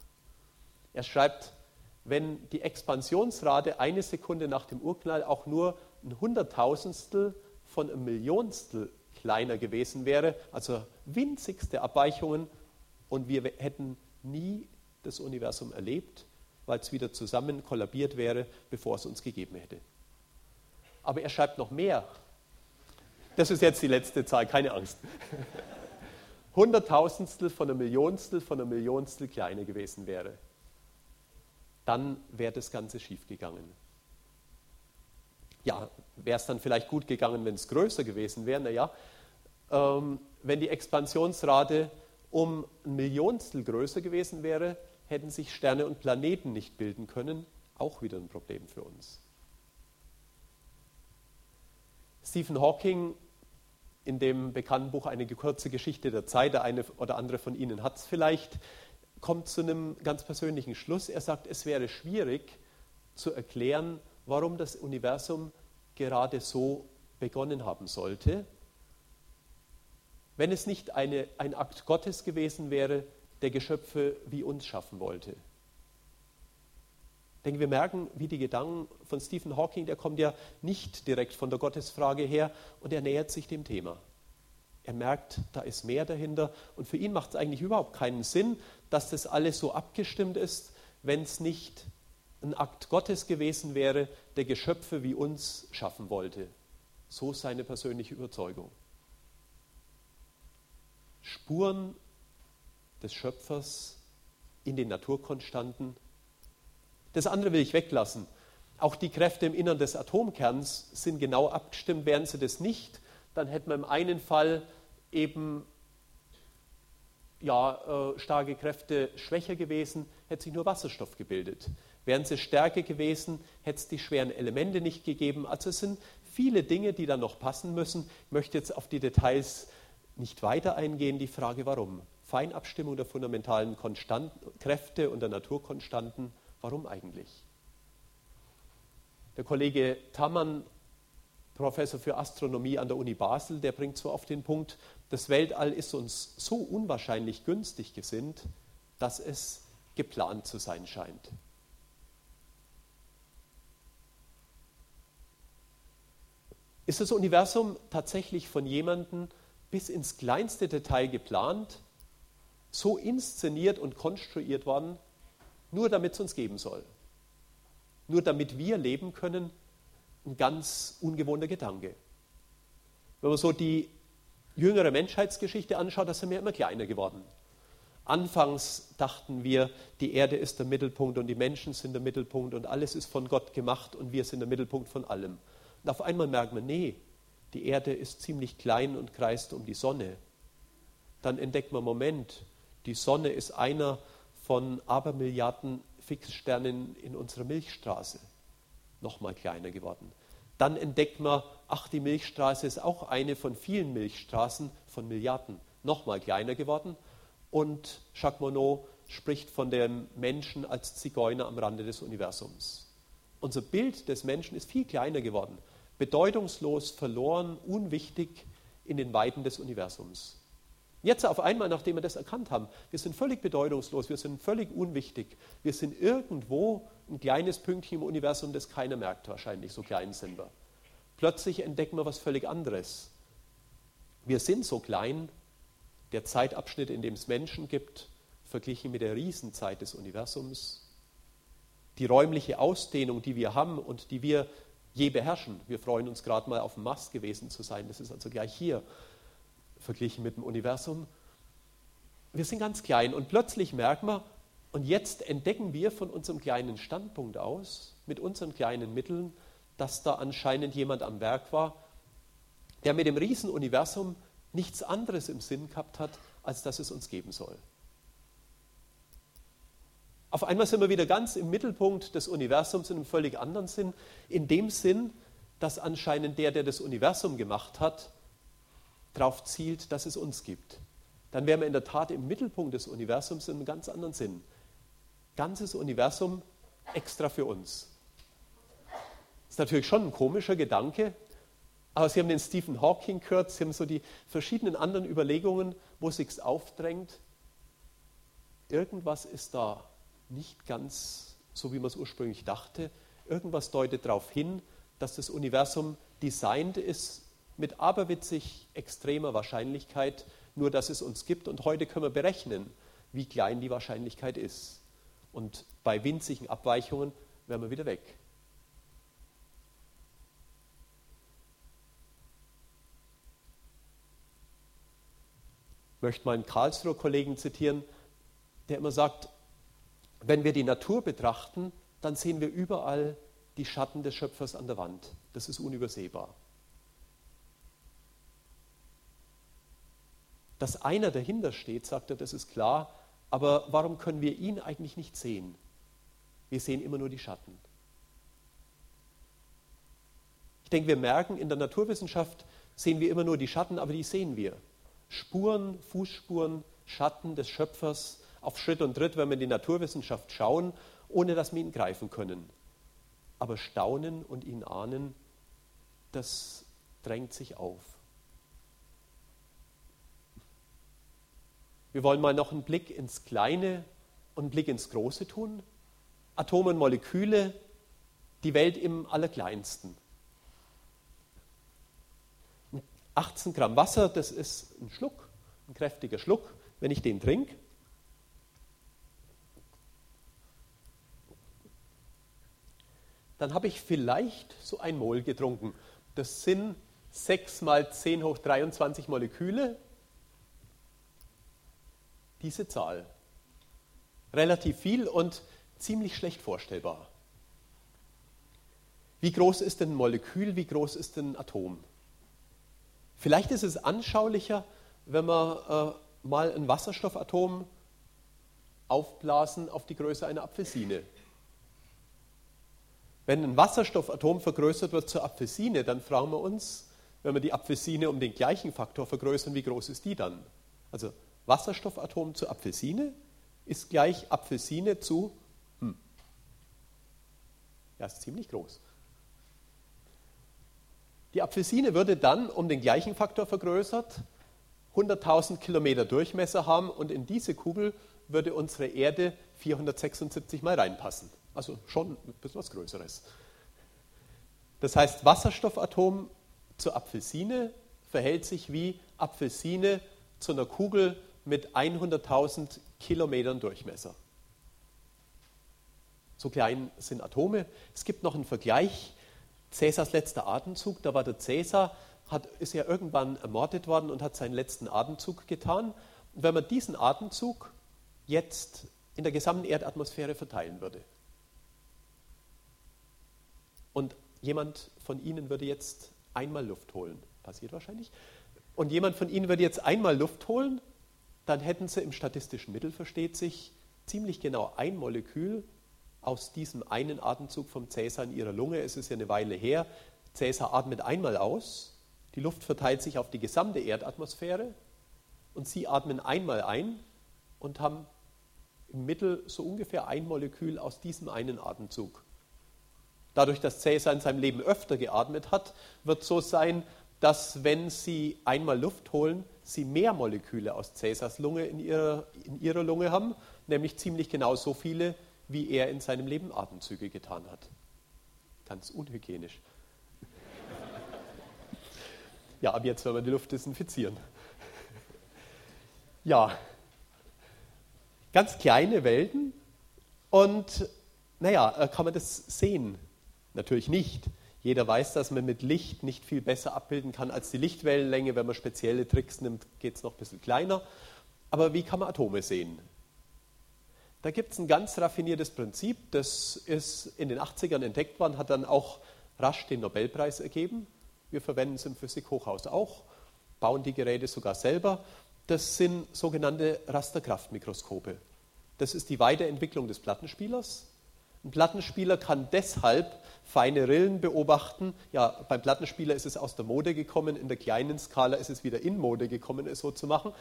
Er schreibt, wenn die Expansionsrate eine Sekunde nach dem Urknall auch nur ein Hunderttausendstel von einem Millionstel kleiner gewesen wäre, also winzigste Abweichungen, und wir hätten nie das Universum erlebt, weil es wieder zusammen kollabiert wäre, bevor es uns gegeben hätte. Aber er schreibt noch mehr. Das ist jetzt die letzte Zahl, keine Angst. Hunderttausendstel von einem Millionstel kleiner gewesen wäre. Dann wäre das Ganze schiefgegangen. Ja, wäre es dann vielleicht gut gegangen, wenn es größer gewesen wäre? Naja, wenn die Expansionsrate um ein Millionstel größer gewesen wäre, hätten sich Sterne und Planeten nicht bilden können. Auch wieder ein Problem für uns. Stephen Hawking, in dem bekannten Buch Eine kurze Geschichte der Zeit, der eine oder andere von Ihnen hat es vielleicht, kommt zu einem ganz persönlichen Schluss. Er sagt, es wäre schwierig zu erklären, warum das Universum gerade so begonnen haben sollte, wenn es nicht ein Akt Gottes gewesen wäre, der Geschöpfe wie uns schaffen wollte. Ich denke, wir merken, wie die Gedanken von Stephen Hawking, der kommt ja nicht direkt von der Gottesfrage her und er nähert sich dem Thema. Er merkt, da ist mehr dahinter und für ihn macht es eigentlich überhaupt keinen Sinn, dass das alles so abgestimmt ist, wenn es nicht ein Akt Gottes gewesen wäre, der Geschöpfe wie uns schaffen wollte. So seine persönliche Überzeugung. Spuren des Schöpfers in den Naturkonstanten. Das andere will ich weglassen. Auch die Kräfte im Innern des Atomkerns sind genau abgestimmt. Wären sie das nicht, dann hätten wir im einen Fall eben starke Kräfte schwächer gewesen, hätte sich nur Wasserstoff gebildet. Wären sie stärker gewesen, hätte es die schweren Elemente nicht gegeben. Also es sind viele Dinge, die da noch passen müssen. Ich möchte jetzt auf die Details nicht weiter eingehen. Die Frage, warum? Feinabstimmung der fundamentalen Kräfte und der Naturkonstanten. Warum eigentlich? Der Kollege Tammann, Professor für Astronomie an der Uni Basel, der bringt so auf den Punkt, das Weltall ist uns so unwahrscheinlich günstig gesinnt, dass es geplant zu sein scheint. Ist das Universum tatsächlich von jemandem bis ins kleinste Detail geplant, so inszeniert und konstruiert worden, nur damit es uns geben soll? Nur damit wir leben können? Ein ganz ungewohnter Gedanke. Wenn man so die jüngere Menschheitsgeschichte anschaut, da sind wir immer kleiner geworden. Anfangs dachten wir, die Erde ist der Mittelpunkt und die Menschen sind der Mittelpunkt und alles ist von Gott gemacht und wir sind der Mittelpunkt von allem. Und auf einmal merkt man, nee, die Erde ist ziemlich klein und kreist um die Sonne. Dann entdeckt man, Moment, die Sonne ist einer von Abermilliarden Fixsternen in unserer Milchstraße. Nochmal kleiner geworden. Dann entdeckt man, ach, die Milchstraße ist auch eine von vielen Milchstraßen von Milliarden. Nochmal kleiner geworden. Und Jacques Monod spricht von dem Menschen als Zigeuner am Rande des Universums. Unser Bild des Menschen ist viel kleiner geworden. Bedeutungslos, verloren, unwichtig in den Weiten des Universums. Jetzt auf einmal, nachdem wir das erkannt haben, wir sind völlig bedeutungslos, wir sind völlig unwichtig. Wir sind irgendwo ein kleines Pünktchen im Universum, das keiner merkt wahrscheinlich, so klein sind wir. Plötzlich entdecken wir was völlig anderes. Wir sind so klein, der Zeitabschnitt, in dem es Menschen gibt, verglichen mit der Riesenzeit des Universums. Die räumliche Ausdehnung, die wir haben und die wir je beherrschen. Wir freuen uns gerade mal auf dem Mars gewesen zu sein, das ist also gleich hier. Verglichen mit dem Universum. Wir sind ganz klein und plötzlich merken wir, und jetzt entdecken wir von unserem kleinen Standpunkt aus, mit unseren kleinen Mitteln, dass da anscheinend jemand am Werk war, der mit dem Riesenuniversum nichts anderes im Sinn gehabt hat, als dass es uns geben soll. Auf einmal sind wir wieder ganz im Mittelpunkt des Universums in einem völlig anderen Sinn, in dem Sinn, dass anscheinend der das Universum gemacht hat, darauf zielt, dass es uns gibt. Dann wären wir in der Tat im Mittelpunkt des Universums in einem ganz anderen Sinn. Ganzes Universum extra für uns. Das ist natürlich schon ein komischer Gedanke, aber Sie haben den Stephen Hawking gehört, Sie haben so die verschiedenen anderen Überlegungen, wo es sich aufdrängt. Irgendwas ist da nicht ganz so, wie man es ursprünglich dachte. Irgendwas deutet darauf hin, dass das Universum designt ist, mit aberwitzig extremer Wahrscheinlichkeit, nur dass es uns gibt. Und heute können wir berechnen, wie klein die Wahrscheinlichkeit ist. Und bei winzigen Abweichungen wären wir wieder weg. Ich möchte meinen Karlsruher Kollegen zitieren, der immer sagt, wenn wir die Natur betrachten, dann sehen wir überall die Schatten des Schöpfers an der Wand. Das ist unübersehbar. Dass einer dahinter steht, sagt er, das ist klar, aber warum können wir ihn eigentlich nicht sehen? Wir sehen immer nur die Schatten. Ich denke, wir merken, in der Naturwissenschaft sehen wir immer nur die Schatten, aber die sehen wir. Spuren, Fußspuren, Schatten des Schöpfers auf Schritt und Tritt, wenn wir in die Naturwissenschaft schauen, ohne dass wir ihn greifen können. Aber staunen und ihn ahnen, das drängt sich auf. Wir wollen mal noch einen Blick ins Kleine und einen Blick ins Große tun. Atome und Moleküle, die Welt im Allerkleinsten. 18 Gramm Wasser, das ist ein Schluck, ein kräftiger Schluck. Wenn ich den trinke, dann habe ich vielleicht so ein Mol getrunken. Das sind 6 mal 10 hoch 23 Moleküle. Diese Zahl. Relativ viel und ziemlich schlecht vorstellbar. Wie groß ist denn ein Molekül, wie groß ist denn ein Atom? Vielleicht ist es anschaulicher, wenn wir mal ein Wasserstoffatom aufblasen auf die Größe einer Apfelsine. Wenn ein Wasserstoffatom vergrößert wird zur Apfelsine, dann fragen wir uns, wenn wir die Apfelsine um den gleichen Faktor vergrößern, wie groß ist die dann? Also Wasserstoffatom zu Apfelsine ist gleich Apfelsine zu, ja, ist ziemlich groß. Die Apfelsine würde dann um den gleichen Faktor vergrößert 100.000 Kilometer Durchmesser haben und in diese Kugel würde unsere Erde 476 Mal reinpassen. Also schon ein bisschen was Größeres. Das heißt, Wasserstoffatom zur Apfelsine verhält sich wie Apfelsine zu einer Kugel mit 100.000 Kilometern Durchmesser. So klein sind Atome. Es gibt noch einen Vergleich. Cäsars letzter Atemzug, da war der Cäsar, ist ja irgendwann ermordet worden und hat seinen letzten Atemzug getan. Und wenn man diesen Atemzug jetzt in der gesamten Erdatmosphäre verteilen würde und jemand von Ihnen würde jetzt einmal Luft holen, passiert wahrscheinlich, und jemand von Ihnen würde jetzt einmal Luft holen, dann hätten Sie im statistischen Mittel, versteht sich, ziemlich genau ein Molekül aus diesem einen Atemzug vom Cäsar in Ihrer Lunge. Es ist ja eine Weile her. Cäsar atmet einmal aus, die Luft verteilt sich auf die gesamte Erdatmosphäre und Sie atmen einmal ein und haben im Mittel so ungefähr ein Molekül aus diesem einen Atemzug. Dadurch, dass Cäsar in seinem Leben öfter geatmet hat, wird es so sein, dass wenn Sie einmal Luft holen, Sie mehr Moleküle aus Cäsars Lunge in ihrer Lunge haben, nämlich ziemlich genau so viele, wie er in seinem Leben Atemzüge getan hat. Ganz unhygienisch. Ja, ab jetzt werden wir die Luft desinfizieren. Ja, ganz kleine Welten und naja, kann man das sehen? Natürlich nicht. Jeder weiß, dass man mit Licht nicht viel besser abbilden kann als die Lichtwellenlänge. Wenn man spezielle Tricks nimmt, geht es noch ein bisschen kleiner. Aber wie kann man Atome sehen? Da gibt es ein ganz raffiniertes Prinzip, das ist in den 80ern entdeckt worden, hat dann auch rasch den Nobelpreis ergeben. Wir verwenden es im Physikhochhaus auch, bauen die Geräte sogar selber. Das sind sogenannte Rasterkraftmikroskope. Das ist die Weiterentwicklung des Plattenspielers. Ein Plattenspieler kann deshalb feine Rillen beobachten. Ja, beim Plattenspieler ist es aus der Mode gekommen, in der kleinen Skala ist es wieder in Mode gekommen, es so zu machen.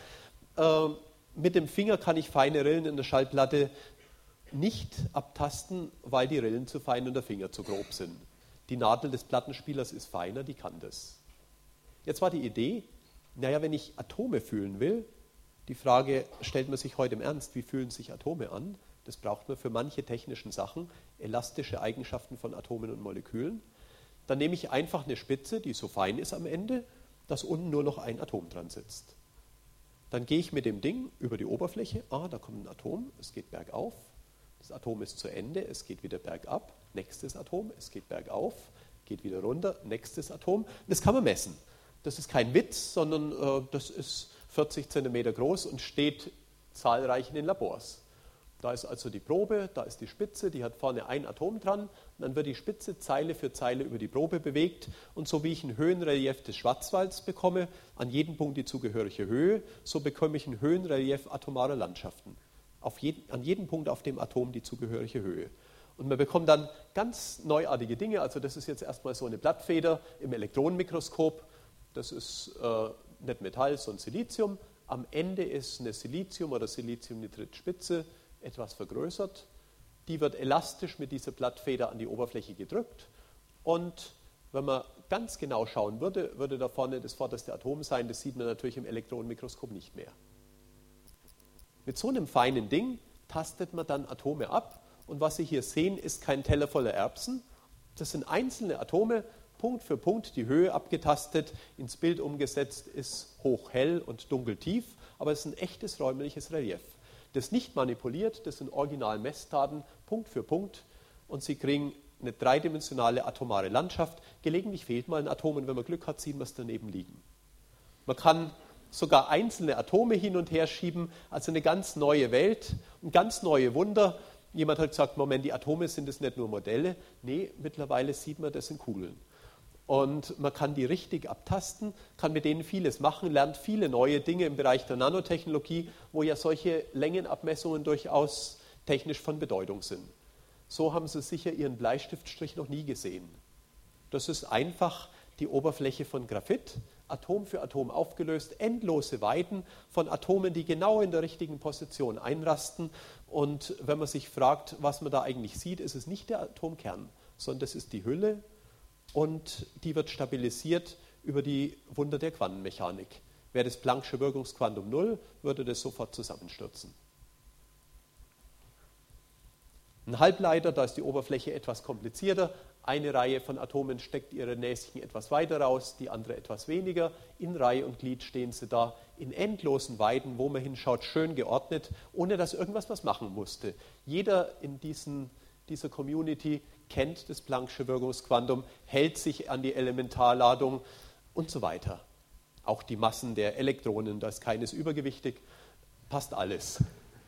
Mit dem Finger kann ich feine Rillen in der Schallplatte nicht abtasten, weil die Rillen zu fein und der Finger zu grob sind. Die Nadel des Plattenspielers ist feiner, die kann das. Jetzt war die Idee, naja, wenn ich Atome fühlen will, die Frage stellt man sich heute im Ernst, wie fühlen sich Atome an? Das braucht man für manche technischen Sachen, elastische Eigenschaften von Atomen und Molekülen. Dann nehme ich einfach eine Spitze, die so fein ist am Ende, dass unten nur noch ein Atom dran sitzt. Dann gehe ich mit dem Ding über die Oberfläche, da kommt ein Atom, es geht bergauf, das Atom ist zu Ende, es geht wieder bergab, nächstes Atom, es geht bergauf, geht wieder runter, nächstes Atom. Das kann man messen. Das ist kein Witz, sondern das ist 40 cm groß und steht zahlreich in den Labors. Da ist also die Probe, da ist die Spitze, die hat vorne ein Atom dran. Und dann wird die Spitze Zeile für Zeile über die Probe bewegt. Und so wie ich ein Höhenrelief des Schwarzwalds bekomme, an jedem Punkt die zugehörige Höhe, so bekomme ich ein Höhenrelief atomarer Landschaften. An jedem Punkt auf dem Atom die zugehörige Höhe. Und man bekommt dann ganz neuartige Dinge. Also das ist jetzt erstmal so eine Blattfeder im Elektronenmikroskop. Das ist nicht Metall, sondern Silizium. Am Ende ist eine Silizium- oder Siliziumnitrid-Spitze etwas vergrößert. Die wird elastisch mit dieser Blattfeder an die Oberfläche gedrückt. Und wenn man ganz genau schauen würde, würde da vorne das vorderste Atom sein. Das sieht man natürlich im Elektronenmikroskop nicht mehr. Mit so einem feinen Ding tastet man dann Atome ab. Und was Sie hier sehen, ist kein Teller voller Erbsen. Das sind einzelne Atome, Punkt für Punkt die Höhe abgetastet, ins Bild umgesetzt, ist hochhell und dunkeltief, aber es ist ein echtes räumliches Relief. Das nicht manipuliert, das sind original Messdaten, Punkt für Punkt, und Sie kriegen eine dreidimensionale atomare Landschaft. Gelegentlich fehlt mal ein Atom und wenn man Glück hat, sieht man es daneben liegen. Man kann sogar einzelne Atome hin und her schieben, also eine ganz neue Welt, ein ganz neue Wunder. Jemand hat gesagt, Moment, die Atome sind es nicht nur Modelle. Nee, mittlerweile sieht man, das sind Kugeln. Und man kann die richtig abtasten, kann mit denen vieles machen, lernt viele neue Dinge im Bereich der Nanotechnologie, wo ja solche Längenabmessungen durchaus technisch von Bedeutung sind. So haben Sie sicher Ihren Bleistiftstrich noch nie gesehen. Das ist einfach die Oberfläche von Graphit, Atom für Atom aufgelöst, endlose Weiden von Atomen, die genau in der richtigen Position einrasten. Und wenn man sich fragt, was man da eigentlich sieht, ist es nicht der Atomkern, sondern das ist die Hülle und die wird stabilisiert über die Wunder der Quantenmechanik. Wäre das Planck'sche Wirkungsquantum 0, würde das sofort zusammenstürzen. Ein Halbleiter, da ist die Oberfläche etwas komplizierter. Eine Reihe von Atomen steckt ihre Näschen etwas weiter raus, die andere etwas weniger. In Reihe und Glied stehen sie da in endlosen Weiden, wo man hinschaut, schön geordnet, ohne dass irgendwas was machen musste. Jeder in dieser Community kennt das Planck'sche Wirkungsquantum, hält sich an die Elementarladung und so weiter. Auch die Massen der Elektronen, da ist keines übergewichtig, passt alles.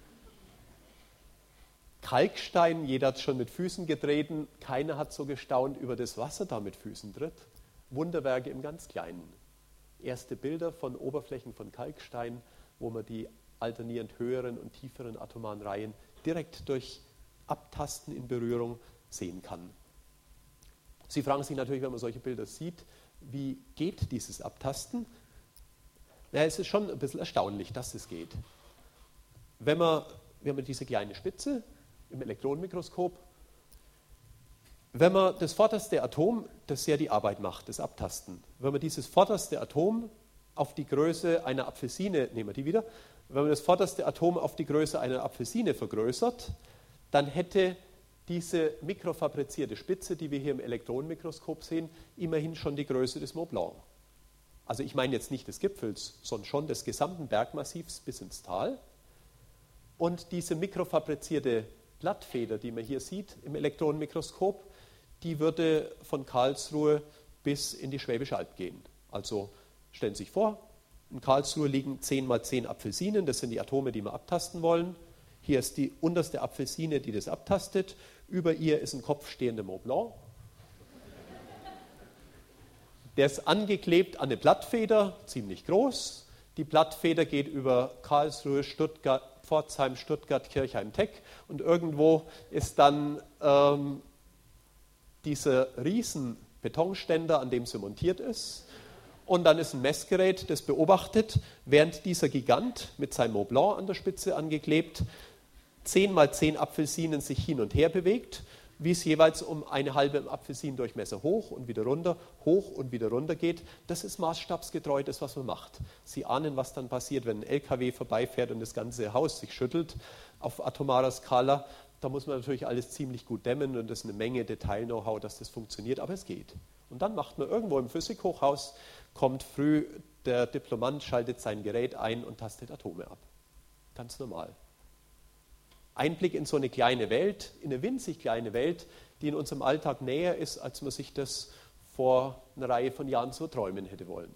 Kalkstein, jeder hat es schon mit Füßen getreten, keiner hat so gestaunt über das Wasser da mit Füßen tritt. Wunderwerke im ganz Kleinen. Erste Bilder von Oberflächen von Kalkstein, wo man die alternierend höheren und tieferen atomaren Reihen direkt durch Abtasten in Berührung sehen kann. Sie fragen sich natürlich, wenn man solche Bilder sieht, wie geht dieses Abtasten? Ja, es ist schon ein bisschen erstaunlich, dass es geht. Wir haben diese kleine Spitze im Elektronenmikroskop. Wenn man das vorderste Atom, das ja die Arbeit macht, das Abtasten, wenn man dieses vorderste Atom auf die Größe einer Apfelsine, nehmen wir die wieder, wenn man das vorderste Atom auf die Größe einer Apfelsine vergrößert, dann hätte diese mikrofabrizierte Spitze, die wir hier im Elektronenmikroskop sehen, immerhin schon die Größe des Mont Blanc. Also ich meine jetzt nicht des Gipfels, sondern schon des gesamten Bergmassivs bis ins Tal. Und diese mikrofabrizierte Blattfeder, die man hier sieht im Elektronenmikroskop, die würde von Karlsruhe bis in die Schwäbische Alb gehen. Also stellen Sie sich vor, in Karlsruhe liegen 10 mal 10 Apfelsinen, das sind die Atome, die wir abtasten wollen. Hier ist die unterste Apfelsine, die das abtastet. Über ihr ist ein kopfstehender Mont Blanc. Der ist angeklebt an eine Blattfeder, ziemlich groß. Die Blattfeder geht über Karlsruhe, Stuttgart, Pforzheim, Stuttgart, Kirchheim-Teck und irgendwo ist dann dieser riesen Betonständer, an dem sie montiert ist. Und dann ist ein Messgerät, das beobachtet, während dieser Gigant mit seinem Mont Blanc an der Spitze angeklebt 10 mal 10 Apfelsinen sich hin und her bewegt, wie es jeweils um eine halbe Apfelsinendurchmesser hoch und wieder runter geht. Das ist maßstabsgetreu das, was man macht. Sie ahnen, was dann passiert, wenn ein LKW vorbeifährt und das ganze Haus sich schüttelt auf atomarer Skala. Da muss man natürlich alles ziemlich gut dämmen und das ist eine Menge Detail-Know-how, dass das funktioniert, aber es geht. Und dann macht man irgendwo im Physikhochhaus, kommt früh der Diplomant, schaltet sein Gerät ein und tastet Atome ab. Ganz normal. Einblick in so eine kleine Welt, in eine winzig kleine Welt, die in unserem Alltag näher ist, als man sich das vor einer Reihe von Jahren so träumen hätte wollen.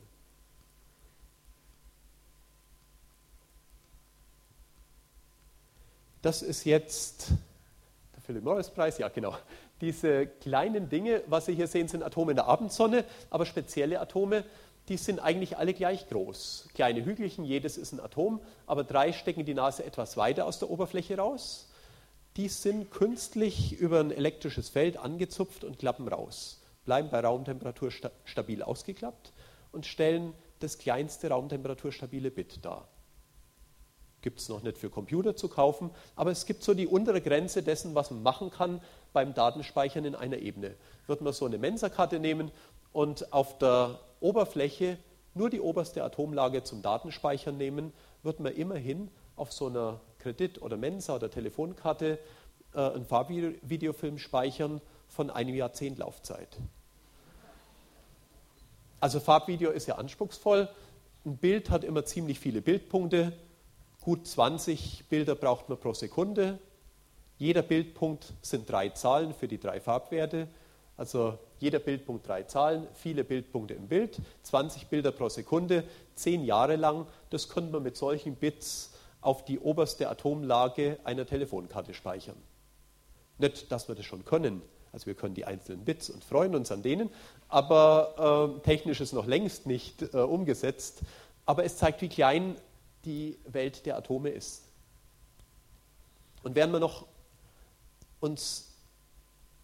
Das ist jetzt der Philip-Morris-Preis, ja genau. Diese kleinen Dinge, was Sie hier sehen, sind Atome in der Abendsonne, aber spezielle Atome, die sind eigentlich alle gleich groß. Kleine Hügelchen, jedes ist ein Atom, aber 3 stecken die Nase etwas weiter aus der Oberfläche raus. Die sind künstlich über ein elektrisches Feld angezupft und klappen raus, bleiben bei Raumtemperatur stabil ausgeklappt und stellen das kleinste raumtemperaturstabile Bit dar. Gibt es noch nicht für Computer zu kaufen, aber es gibt so die untere Grenze dessen, was man machen kann beim Datenspeichern in einer Ebene. Wird man so eine Mensa-Karte nehmen und auf der Oberfläche nur die oberste Atomlage zum Datenspeichern nehmen, wird man immerhin auf so einer Kredit- oder Mensa- oder Telefonkarte einen Farbvideofilm speichern von einem Jahrzehnt Laufzeit. Also Farbvideo ist ja anspruchsvoll. Ein Bild hat immer ziemlich viele Bildpunkte. Gut 20 Bilder braucht man pro Sekunde. Jeder Bildpunkt sind 3 Zahlen für die 3 Farbwerte. Also jeder Bildpunkt 3 Zahlen, viele Bildpunkte im Bild, 20 Bilder pro Sekunde, 10 Jahre lang. Das könnte man mit solchen Bits auf die oberste Atomlage einer Telefonkarte speichern. Nicht, dass wir das schon können. Also wir können die einzelnen Bits und freuen uns an denen, aber technisch ist noch längst nicht umgesetzt. Aber es zeigt, wie klein die Welt der Atome ist. Und während wir noch uns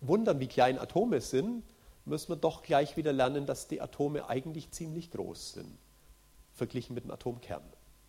wundern, wie klein Atome sind, müssen wir doch gleich wieder lernen, dass die Atome eigentlich ziemlich groß sind, verglichen mit dem Atomkern.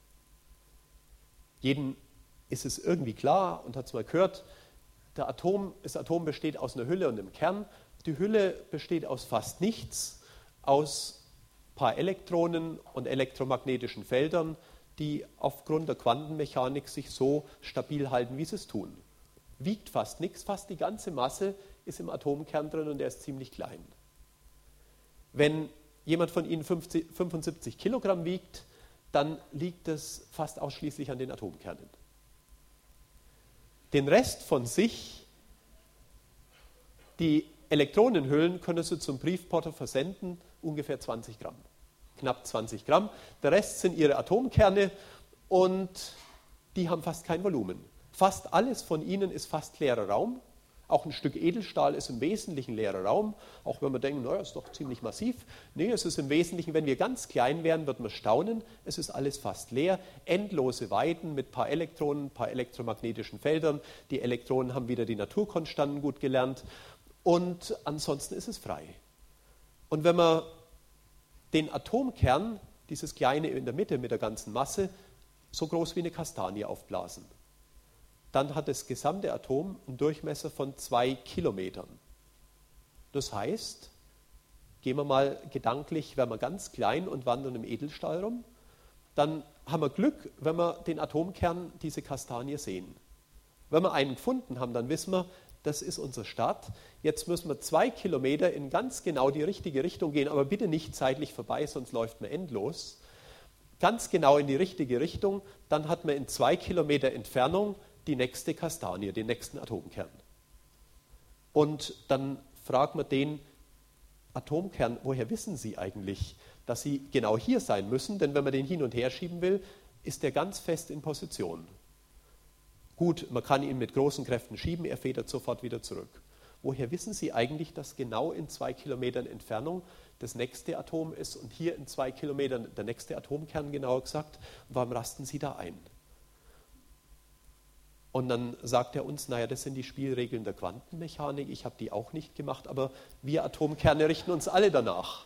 Jedem ist es irgendwie klar und hat es mal gehört, das Atom besteht aus einer Hülle und einem Kern. Die Hülle besteht aus fast nichts, aus ein paar Elektronen und elektromagnetischen Feldern, die aufgrund der Quantenmechanik sich so stabil halten, wie sie es tun. Wiegt fast nichts, fast die ganze Masse ist im Atomkern drin und der ist ziemlich klein. Wenn jemand von Ihnen 75 Kilogramm wiegt, dann liegt es fast ausschließlich an den Atomkernen. Den Rest von sich, die Elektronenhüllen, können Sie zum Briefporto versenden, ungefähr 20 Gramm. Knapp 20 Gramm. Der Rest sind Ihre Atomkerne und die haben fast kein Volumen. Fast alles von ihnen ist fast leerer Raum. Auch ein Stück Edelstahl ist im Wesentlichen leerer Raum, auch wenn wir denken, naja, ist doch ziemlich massiv. Nee, es ist im Wesentlichen, wenn wir ganz klein wären, wird man staunen, es ist alles fast leer, endlose Weiten mit ein paar Elektronen, ein paar elektromagnetischen Feldern. Die Elektronen haben wieder die Naturkonstanten gut gelernt und ansonsten ist es frei. Und wenn wir den Atomkern, dieses kleine in der Mitte mit der ganzen Masse, so groß wie eine Kastanie aufblasen, dann hat das gesamte Atom einen Durchmesser von 2 Kilometern. Das heißt, gehen wir mal gedanklich, werden wir ganz klein und wandern im Edelstahl rum, dann haben wir Glück, wenn wir den Atomkern, diese Kastanie, sehen. Wenn wir einen gefunden haben, dann wissen wir, das ist unser Start. Jetzt müssen wir 2 Kilometer in ganz genau die richtige Richtung gehen, aber bitte nicht zeitlich vorbei, sonst läuft man endlos. Ganz genau in die richtige Richtung, dann hat man in 2 Kilometer Entfernung die nächste Kastanie, den nächsten Atomkern. Und dann fragt man den Atomkern, woher wissen Sie eigentlich, dass Sie genau hier sein müssen? Denn wenn man den hin und her schieben will, ist der ganz fest in Position. Gut, man kann ihn mit großen Kräften schieben, er federt sofort wieder zurück. Woher wissen Sie eigentlich, dass genau in 2 Kilometern Entfernung das nächste Atom ist und hier in 2 Kilometern der nächste Atomkern, genauer gesagt? Warum rasten Sie da ein? Und dann sagt er uns, naja, das sind die Spielregeln der Quantenmechanik, ich habe die auch nicht gemacht, aber wir Atomkerne richten uns alle danach.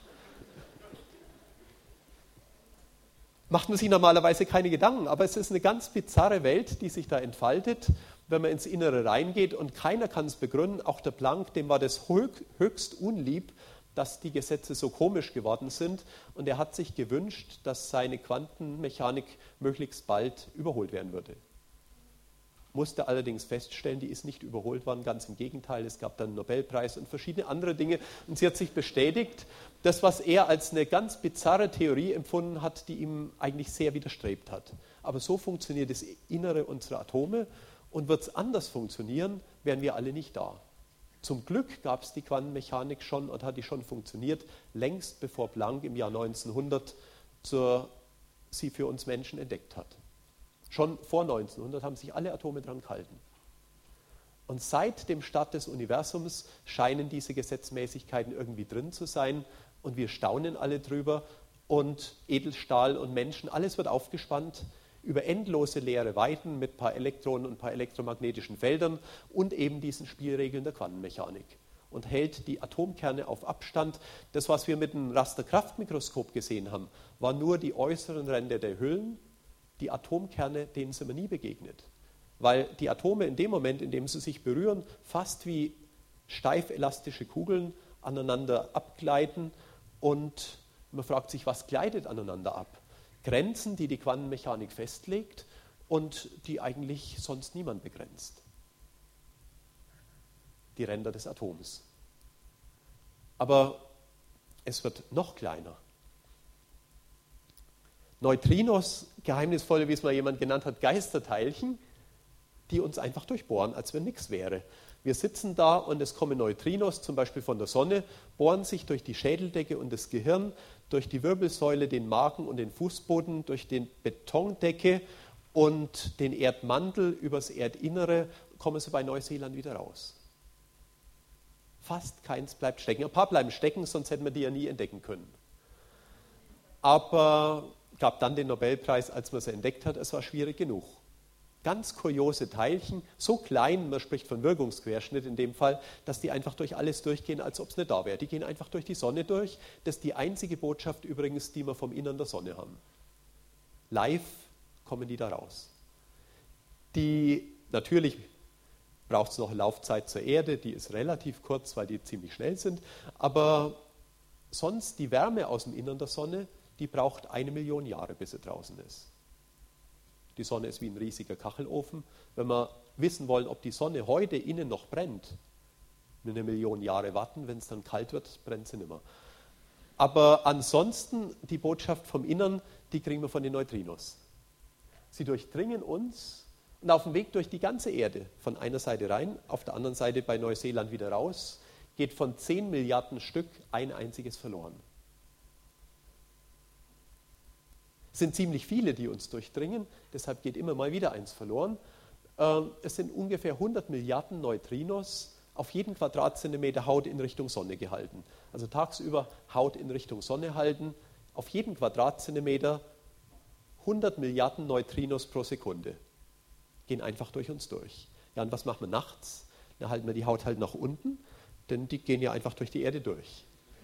Macht man sich normalerweise keine Gedanken, aber es ist eine ganz bizarre Welt, die sich da entfaltet, wenn man ins Innere reingeht und keiner kann es begründen, auch der Planck, dem war das höchst unlieb, dass die Gesetze so komisch geworden sind und er hat sich gewünscht, dass seine Quantenmechanik möglichst bald überholt werden würde. Musste allerdings feststellen, die ist nicht überholt worden, ganz im Gegenteil, es gab dann einen Nobelpreis und verschiedene andere Dinge und sie hat sich bestätigt, das, was er als eine ganz bizarre Theorie empfunden hat, die ihm eigentlich sehr widerstrebt hat. Aber so funktioniert das Innere unserer Atome und wird es anders funktionieren, wären wir alle nicht da. Zum Glück gab es die Quantenmechanik schon und hat die schon funktioniert, längst bevor Planck im Jahr 1900 sie für uns Menschen entdeckt hat. Schon vor 1900 haben sich alle Atome dran gehalten. Und seit dem Start des Universums scheinen diese Gesetzmäßigkeiten irgendwie drin zu sein und wir staunen alle drüber und Edelstahl und Menschen, alles wird aufgespannt über endlose leere Weiten mit ein paar Elektronen und ein paar elektromagnetischen Feldern und eben diesen Spielregeln der Quantenmechanik und hält die Atomkerne auf Abstand. Das, was wir mit dem Rasterkraftmikroskop gesehen haben, waren nur die äußeren Ränder der Hüllen. Die Atomkerne, denen sind wir nie begegnet. Weil die Atome in dem Moment, in dem sie sich berühren, fast wie steif elastische Kugeln aneinander abgleiten und man fragt sich, was gleitet aneinander ab? Grenzen, die die Quantenmechanik festlegt und die eigentlich sonst niemand begrenzt. Die Ränder des Atoms. Aber es wird noch kleiner. Neutrinos, geheimnisvolle, wie es mal jemand genannt hat, Geisterteilchen, die uns einfach durchbohren, als wenn nichts wäre. Wir sitzen da und es kommen Neutrinos, zum Beispiel von der Sonne, bohren sich durch die Schädeldecke und das Gehirn, durch die Wirbelsäule, den Magen und den Fußboden, durch die Betondecke und den Erdmantel übers Erdinnere, kommen sie bei Neuseeland wieder raus. Fast keins bleibt stecken. Ein paar bleiben stecken, sonst hätten wir die ja nie entdecken können. Aber gab dann den Nobelpreis, als man sie entdeckt hat. Es war schwierig genug. ganz kuriose Teilchen, so klein, man spricht von Wirkungsquerschnitt in dem Fall, dass die einfach durch alles durchgehen, als ob es nicht da wäre. Die gehen einfach durch die Sonne durch. Das ist die einzige Botschaft übrigens, die wir vom Innern der Sonne haben. Live kommen die da raus. Natürlich braucht es noch Laufzeit zur Erde, die ist relativ kurz, weil die ziemlich schnell sind, aber sonst die Wärme aus dem Innern der Sonne, die braucht 1 Million Jahre, bis sie draußen ist. Die Sonne ist wie ein riesiger Kachelofen. Wenn wir wissen wollen, ob die Sonne heute innen noch brennt, mit 1 Million Jahre warten, wenn es dann kalt wird, brennt sie nicht mehr. Aber ansonsten, die Botschaft vom Innern, die kriegen wir von den Neutrinos. Sie durchdringen uns und auf dem Weg durch die ganze Erde, von einer Seite rein, auf der anderen Seite bei Neuseeland wieder raus, geht von 10 Milliarden Stück ein einziges verloren. Es sind ziemlich viele, die uns durchdringen, deshalb geht immer mal wieder eins verloren. Es sind ungefähr 100 Milliarden Neutrinos auf jeden Quadratzentimeter Haut in Richtung Sonne gehalten. Also tagsüber Haut in Richtung Sonne halten, auf jeden Quadratzentimeter 100 Milliarden Neutrinos pro Sekunde. Gehen einfach durch uns durch. Ja, und was machen wir nachts? Da halten wir die Haut halt nach unten, denn die gehen ja einfach durch die Erde durch.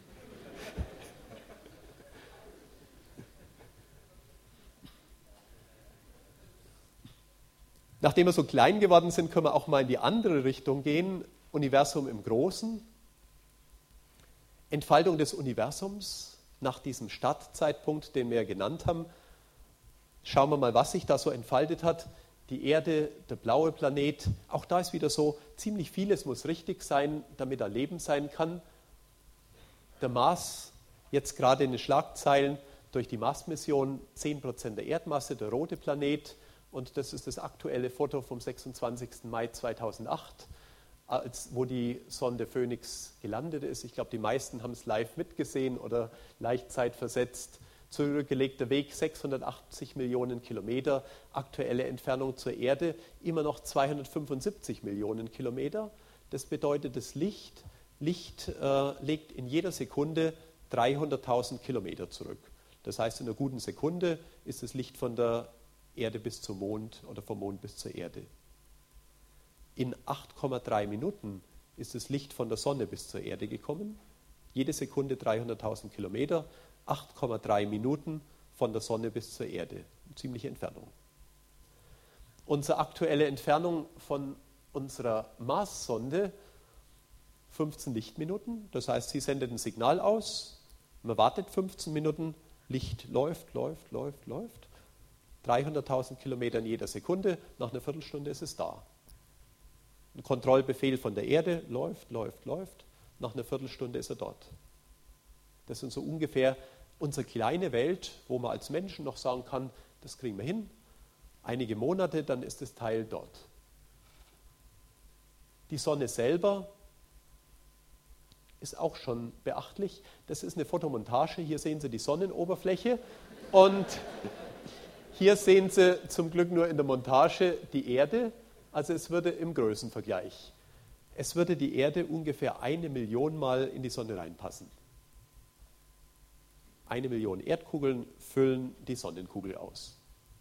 Nachdem wir so klein geworden sind, können wir auch mal in die andere Richtung gehen. Universum im Großen. Entfaltung des Universums nach diesem Startzeitpunkt, den wir ja genannt haben. Schauen wir mal, was sich da so entfaltet hat. Die Erde, der blaue Planet, auch da ist wieder so, ziemlich vieles muss richtig sein, damit da Leben sein kann. Der Mars, jetzt gerade in den Schlagzeilen, durch die Mars-Mission 10% der Erdmasse, der rote Planet. Und das ist das aktuelle Foto vom 26. Mai 2008, wo die Sonde Phoenix gelandet ist. Ich glaube, die meisten haben es live mitgesehen oder leicht zeitversetzt. Zurückgelegter Weg 680 Millionen Kilometer, aktuelle Entfernung zur Erde immer noch 275 Millionen Kilometer. Das bedeutet, das Licht legt in jeder Sekunde 300.000 Kilometer zurück. Das heißt, in einer guten Sekunde ist das Licht von der Erde bis zum Mond oder vom Mond bis zur Erde. In 8,3 Minuten ist das Licht von der Sonne bis zur Erde gekommen. Jede Sekunde 300.000 Kilometer, 8,3 Minuten von der Sonne bis zur Erde. Eine ziemliche Entfernung. Unsere aktuelle Entfernung von unserer Mars-Sonde 15 Lichtminuten. Das heißt, sie sendet ein Signal aus, man wartet 15 Minuten, Licht läuft. 300.000 Kilometer in jeder Sekunde, nach einer Viertelstunde ist es da. Ein Kontrollbefehl von der Erde, läuft, nach einer Viertelstunde ist er dort. Das ist so ungefähr unsere kleine Welt, wo man als Menschen noch sagen kann, das kriegen wir hin. Einige Monate, dann ist das Teil dort. Die Sonne selber ist auch schon beachtlich. Das ist eine Fotomontage. Hier sehen Sie die Sonnenoberfläche und hier sehen Sie zum Glück nur in der Montage die Erde. Also es würde im Größenvergleich. Es würde die Erde ungefähr 1 Million Mal in die Sonne reinpassen. 1 Million Erdkugeln füllen die Sonnenkugel aus.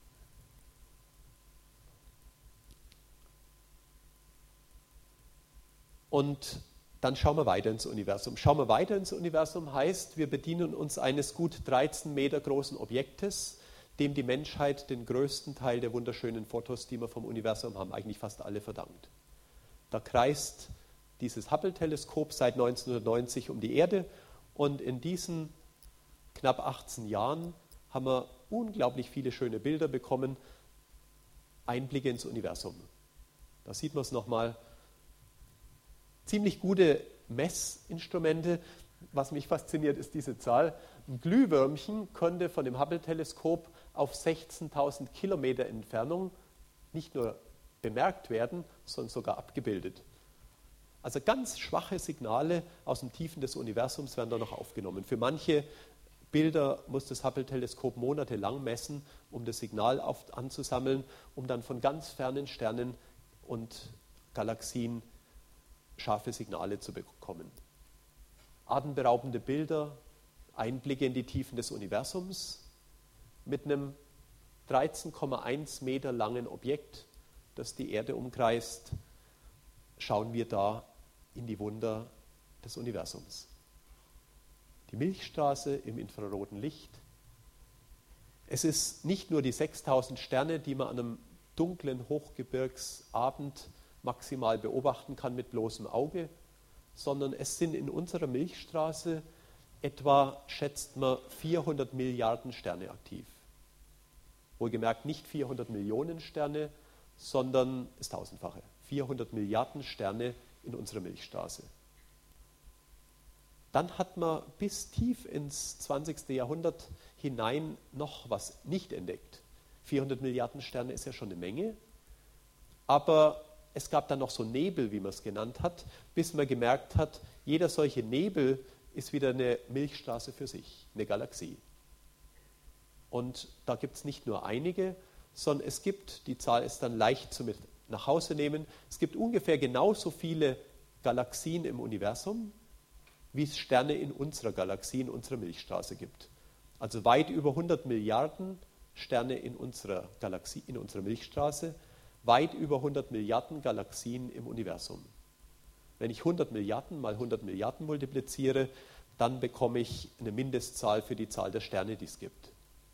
Und dann schauen wir weiter ins Universum. Schauen wir weiter ins Universum heißt, wir bedienen uns eines gut 13 Meter großen Objektes, dem die Menschheit den größten Teil der wunderschönen Fotos, die wir vom Universum haben, eigentlich fast alle verdankt. Da kreist dieses Hubble-Teleskop seit 1990 um die Erde und in diesen knapp 18 Jahren haben wir unglaublich viele schöne Bilder bekommen, Einblicke ins Universum. Da sieht man es nochmal. Ziemlich gute Messinstrumente. Was mich fasziniert, ist diese Zahl. Ein Glühwürmchen konnte von dem Hubble-Teleskop auf 16.000 Kilometer Entfernung nicht nur bemerkt werden, sondern sogar abgebildet. Also ganz schwache Signale aus den Tiefen des Universums werden da noch aufgenommen. Für manche Bilder muss das Hubble-Teleskop monatelang messen, um das Signal anzusammeln, um dann von ganz fernen Sternen und Galaxien scharfe Signale zu bekommen. Atemberaubende Bilder, Einblicke in die Tiefen des Universums mit einem 13,1 Meter langen Objekt, das die Erde umkreist, schauen wir da in die Wunder des Universums. Die Milchstraße im infraroten Licht. Es ist nicht nur die 6000 Sterne, die man an einem dunklen Hochgebirgsabend maximal beobachten kann mit bloßem Auge, sondern es sind in unserer Milchstraße etwa, schätzt man, 400 Milliarden Sterne aktiv. Wohlgemerkt nicht 400 Millionen Sterne, sondern das Tausendfache. 400 Milliarden Sterne in unserer Milchstraße. Dann hat man bis tief ins 20. Jahrhundert hinein noch was nicht entdeckt. 400 Milliarden Sterne ist ja schon eine Menge, aber es gab dann noch so Nebel, wie man es genannt hat, bis man gemerkt hat, jeder solche Nebel ist wieder eine Milchstraße für sich, eine Galaxie. Und da gibt es nicht nur einige, sondern es gibt, die Zahl ist dann leicht zu mit nach Hause nehmen, es gibt ungefähr genauso viele Galaxien im Universum, wie es Sterne in unserer Galaxie, in unserer Milchstraße gibt. Also weit über 100 Milliarden Sterne in unserer Galaxie, in unserer Milchstraße, weit über 100 Milliarden Galaxien im Universum. Wenn ich 100 Milliarden mal 100 Milliarden multipliziere, dann bekomme ich eine Mindestzahl für die Zahl der Sterne, die es gibt.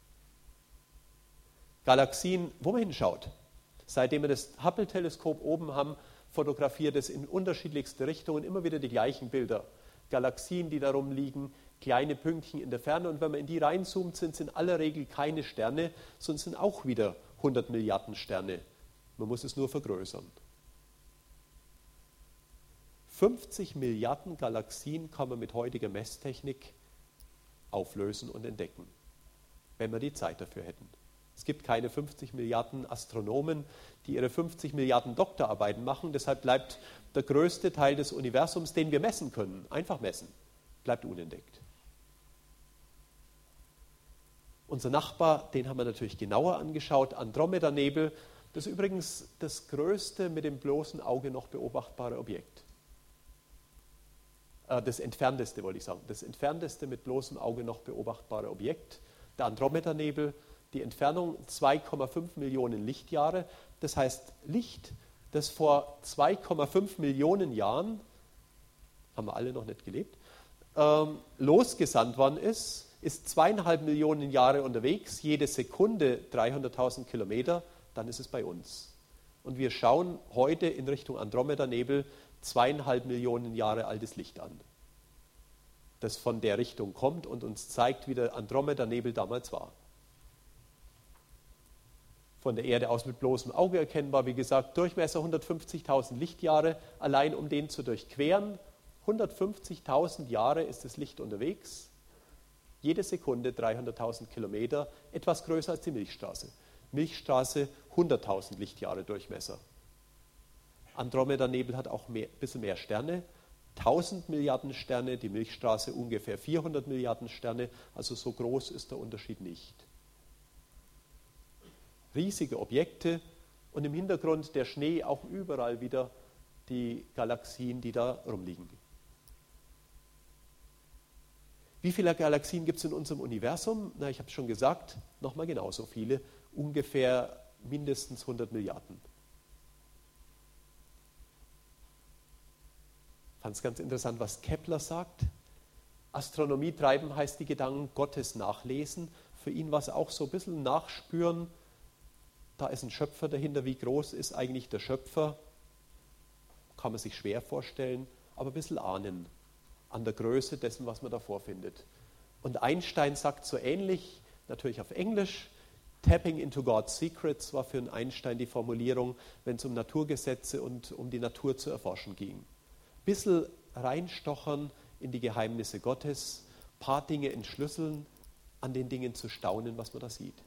Galaxien, wo man hinschaut. Seitdem wir das Hubble-Teleskop oben haben, fotografiert es in unterschiedlichste Richtungen immer wieder die gleichen Bilder. Galaxien, die darum liegen, kleine Pünktchen in der Ferne. Und wenn man in die reinzoomt, sind es in aller Regel keine Sterne, sondern sind auch wieder 100 Milliarden Sterne. Man muss es nur vergrößern. 50 Milliarden Galaxien kann man mit heutiger Messtechnik auflösen und entdecken, wenn wir die Zeit dafür hätten. Es gibt keine 50 Milliarden Astronomen, die ihre 50 Milliarden Doktorarbeiten machen. Deshalb bleibt der größte Teil des Universums, den wir messen können, einfach messen, bleibt unentdeckt. Unser Nachbar, den haben wir natürlich genauer angeschaut, Andromeda-Nebel. Das ist übrigens das größte mit dem bloßen Auge noch beobachtbare Objekt. Das entfernteste, wollte ich sagen. Das entfernteste mit bloßem Auge noch beobachtbare Objekt, der Andromeda-Nebel. Die Entfernung 2,5 Millionen Lichtjahre. Das heißt, Licht, das vor 2,5 Millionen Jahren, haben wir alle noch nicht gelebt, losgesandt worden ist 2,5 Millionen Jahre unterwegs, jede Sekunde 300.000 Kilometer, dann ist es bei uns. Und wir schauen heute in Richtung Andromeda-Nebel 2,5 Millionen Jahre altes Licht an, das von der Richtung kommt und uns zeigt, wie der Andromeda-Nebel damals war. Von der Erde aus mit bloßem Auge erkennbar, wie gesagt, Durchmesser 150.000 Lichtjahre, allein um den zu durchqueren. 150.000 Jahre ist das Licht unterwegs, jede Sekunde 300.000 Kilometer, etwas größer als die Milchstraße. Milchstraße 100.000 Lichtjahre Durchmesser. Andromeda-Nebel hat auch ein bisschen mehr Sterne, 1000 Milliarden Sterne, die Milchstraße ungefähr 400 Milliarden Sterne, also so groß ist der Unterschied nicht. Riesige Objekte und im Hintergrund der Schnee, auch überall wieder die Galaxien, die da rumliegen. Wie viele Galaxien gibt es in unserem Universum? Na, ich habe es schon gesagt, nochmal genauso viele, ungefähr mindestens 100 Milliarden. Ich fand es ganz interessant, was Kepler sagt. Astronomie treiben heißt die Gedanken Gottes nachlesen. Für ihn war es auch so ein bisschen nachspüren, da ist ein Schöpfer dahinter. Wie groß ist eigentlich der Schöpfer? Kann man sich schwer vorstellen, aber ein bisschen ahnen an der Größe dessen, was man davor findet. Und Einstein sagt so ähnlich, natürlich auf Englisch, Tapping into God's Secrets war für einen Einstein die Formulierung, wenn es um Naturgesetze und um die Natur zu erforschen ging. Ein bisschen reinstochern in die Geheimnisse Gottes, ein paar Dinge entschlüsseln, an den Dingen zu staunen, was man da sieht.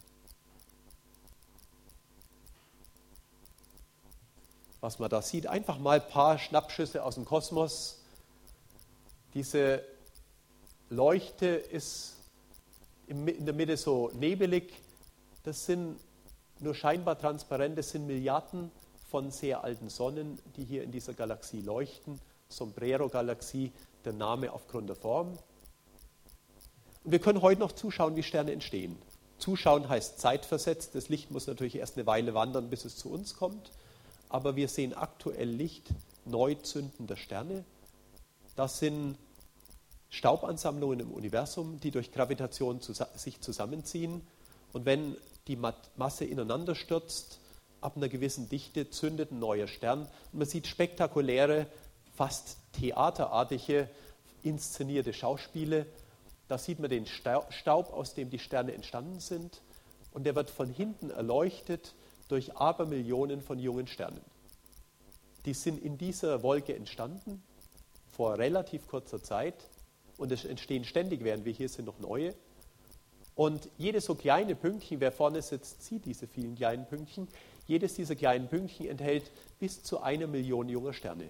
Was man da sieht, einfach mal ein paar Schnappschüsse aus dem Kosmos. Diese Leuchte ist in der Mitte so nebelig. Das sind nur scheinbar transparent, das sind Milliarden von sehr alten Sonnen, die hier in dieser Galaxie leuchten. Sombrero-Galaxie, der Name aufgrund der Form. Und wir können heute noch zuschauen, wie Sterne entstehen. Zuschauen heißt zeitversetzt. Das Licht muss natürlich erst eine Weile wandern, bis es zu uns kommt. aber wir sehen aktuell Licht neu zündender Sterne. Das sind Staubansammlungen im Universum, die durch Gravitation sich zusammenziehen. Und wenn die Masse ineinander stürzt, ab einer gewissen Dichte zündet ein neuer Stern. Und man sieht spektakuläre, fast theaterartige, inszenierte Schauspiele. Da sieht man den Staub, aus dem die Sterne entstanden sind. Und der wird von hinten erleuchtet durch Abermillionen von jungen Sternen. Die sind in dieser Wolke entstanden, vor relativ kurzer Zeit. Und es entstehen ständig, während wir hier sind, noch neue. Und jedes so kleine Pünktchen, wer vorne sitzt, sieht diese vielen kleinen Pünktchen. Jedes dieser kleinen Pünktchen enthält bis zu 1 Million junger Sterne.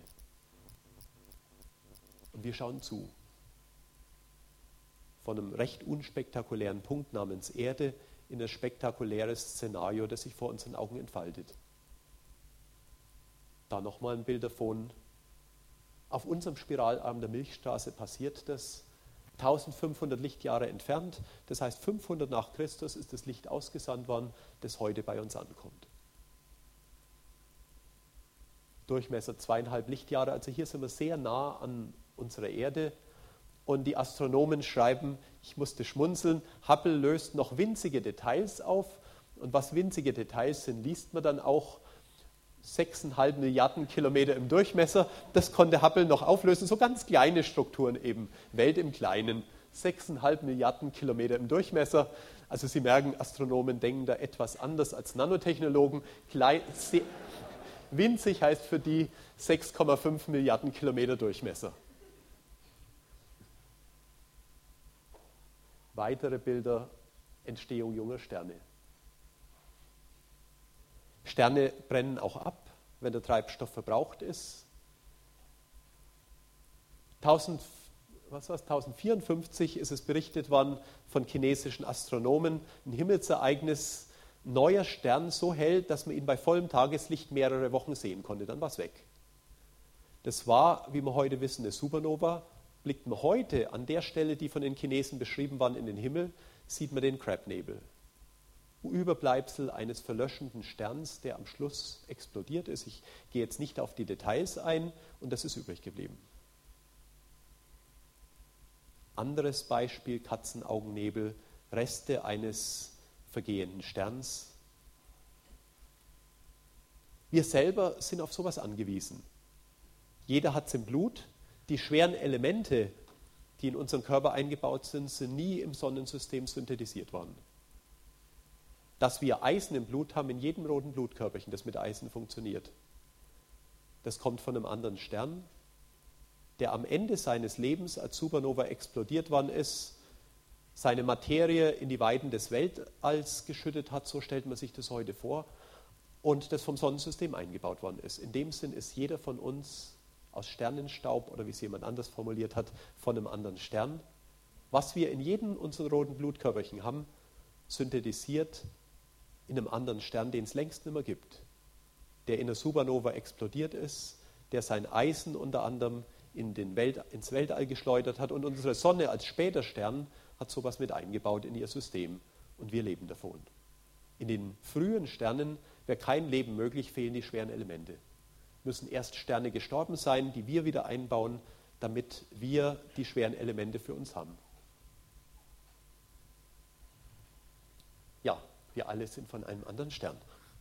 Und wir schauen zu. Von einem recht unspektakulären Punkt namens Erde in ein spektakuläres Szenario, das sich vor unseren Augen entfaltet. Da nochmal ein Bild davon. Auf unserem Spiralarm der Milchstraße passiert das. 1500 Lichtjahre entfernt, das heißt 500 nach Christus ist das Licht ausgesandt worden, das heute bei uns ankommt. Durchmesser 2,5 Lichtjahre, also hier sind wir sehr nah an unserer Erde. Und die Astronomen schreiben, ich musste schmunzeln, Hubble löst noch winzige Details auf. Und was winzige Details sind, liest man dann auch. 6,5 Milliarden Kilometer im Durchmesser, das konnte Hubble noch auflösen, so ganz kleine Strukturen eben, Welt im Kleinen, 6,5 Milliarden Kilometer im Durchmesser. Also Sie merken, Astronomen denken da etwas anders als Nanotechnologen. Winzig heißt für die 6,5 Milliarden Kilometer Durchmesser. Weitere Bilder, Entstehung junger Sterne. Sterne brennen auch ab, wenn der Treibstoff verbraucht ist. 1054 ist es berichtet worden von chinesischen Astronomen, ein Himmelsereignis, neuer Stern so hell, dass man ihn bei vollem Tageslicht mehrere Wochen sehen konnte, dann war es weg. Das war, wie wir heute wissen, eine Supernova. Blickt man heute an der Stelle, die von den Chinesen beschrieben waren, in den Himmel, sieht man den Crab-Nebel. Überbleibsel eines verlöschenden Sterns, der am Schluss explodiert ist. Ich gehe jetzt nicht auf die Details ein und das ist übrig geblieben. Anderes Beispiel, Katzenaugennebel, Reste eines vergehenden Sterns. Wir selber sind auf sowas angewiesen. Jeder hat es im Blut. Die schweren Elemente, die in unseren Körper eingebaut sind, sind nie im Sonnensystem synthetisiert worden. Dass wir Eisen im Blut haben, in jedem roten Blutkörperchen, das mit Eisen funktioniert. Das kommt von einem anderen Stern, der am Ende seines Lebens als Supernova explodiert worden ist, seine Materie in die Weiten des Weltalls geschüttet hat, so stellt man sich das heute vor, und das vom Sonnensystem eingebaut worden ist. In dem Sinn ist jeder von uns aus Sternenstaub, oder wie es jemand anders formuliert hat, von einem anderen Stern. Was wir in jedem unserer roten Blutkörperchen haben, synthetisiert in einem anderen Stern, den es längst nicht mehr gibt, der in der Supernova explodiert ist, der sein Eisen unter anderem ins Weltall geschleudert hat, und unsere Sonne als später Stern hat sowas mit eingebaut in ihr System und wir leben davon. In den frühen Sternen wäre kein Leben möglich, fehlen die schweren Elemente. Müssen erst Sterne gestorben sein, die wir wieder einbauen, damit wir die schweren Elemente für uns haben. Ja, wir alle sind von einem anderen Stern.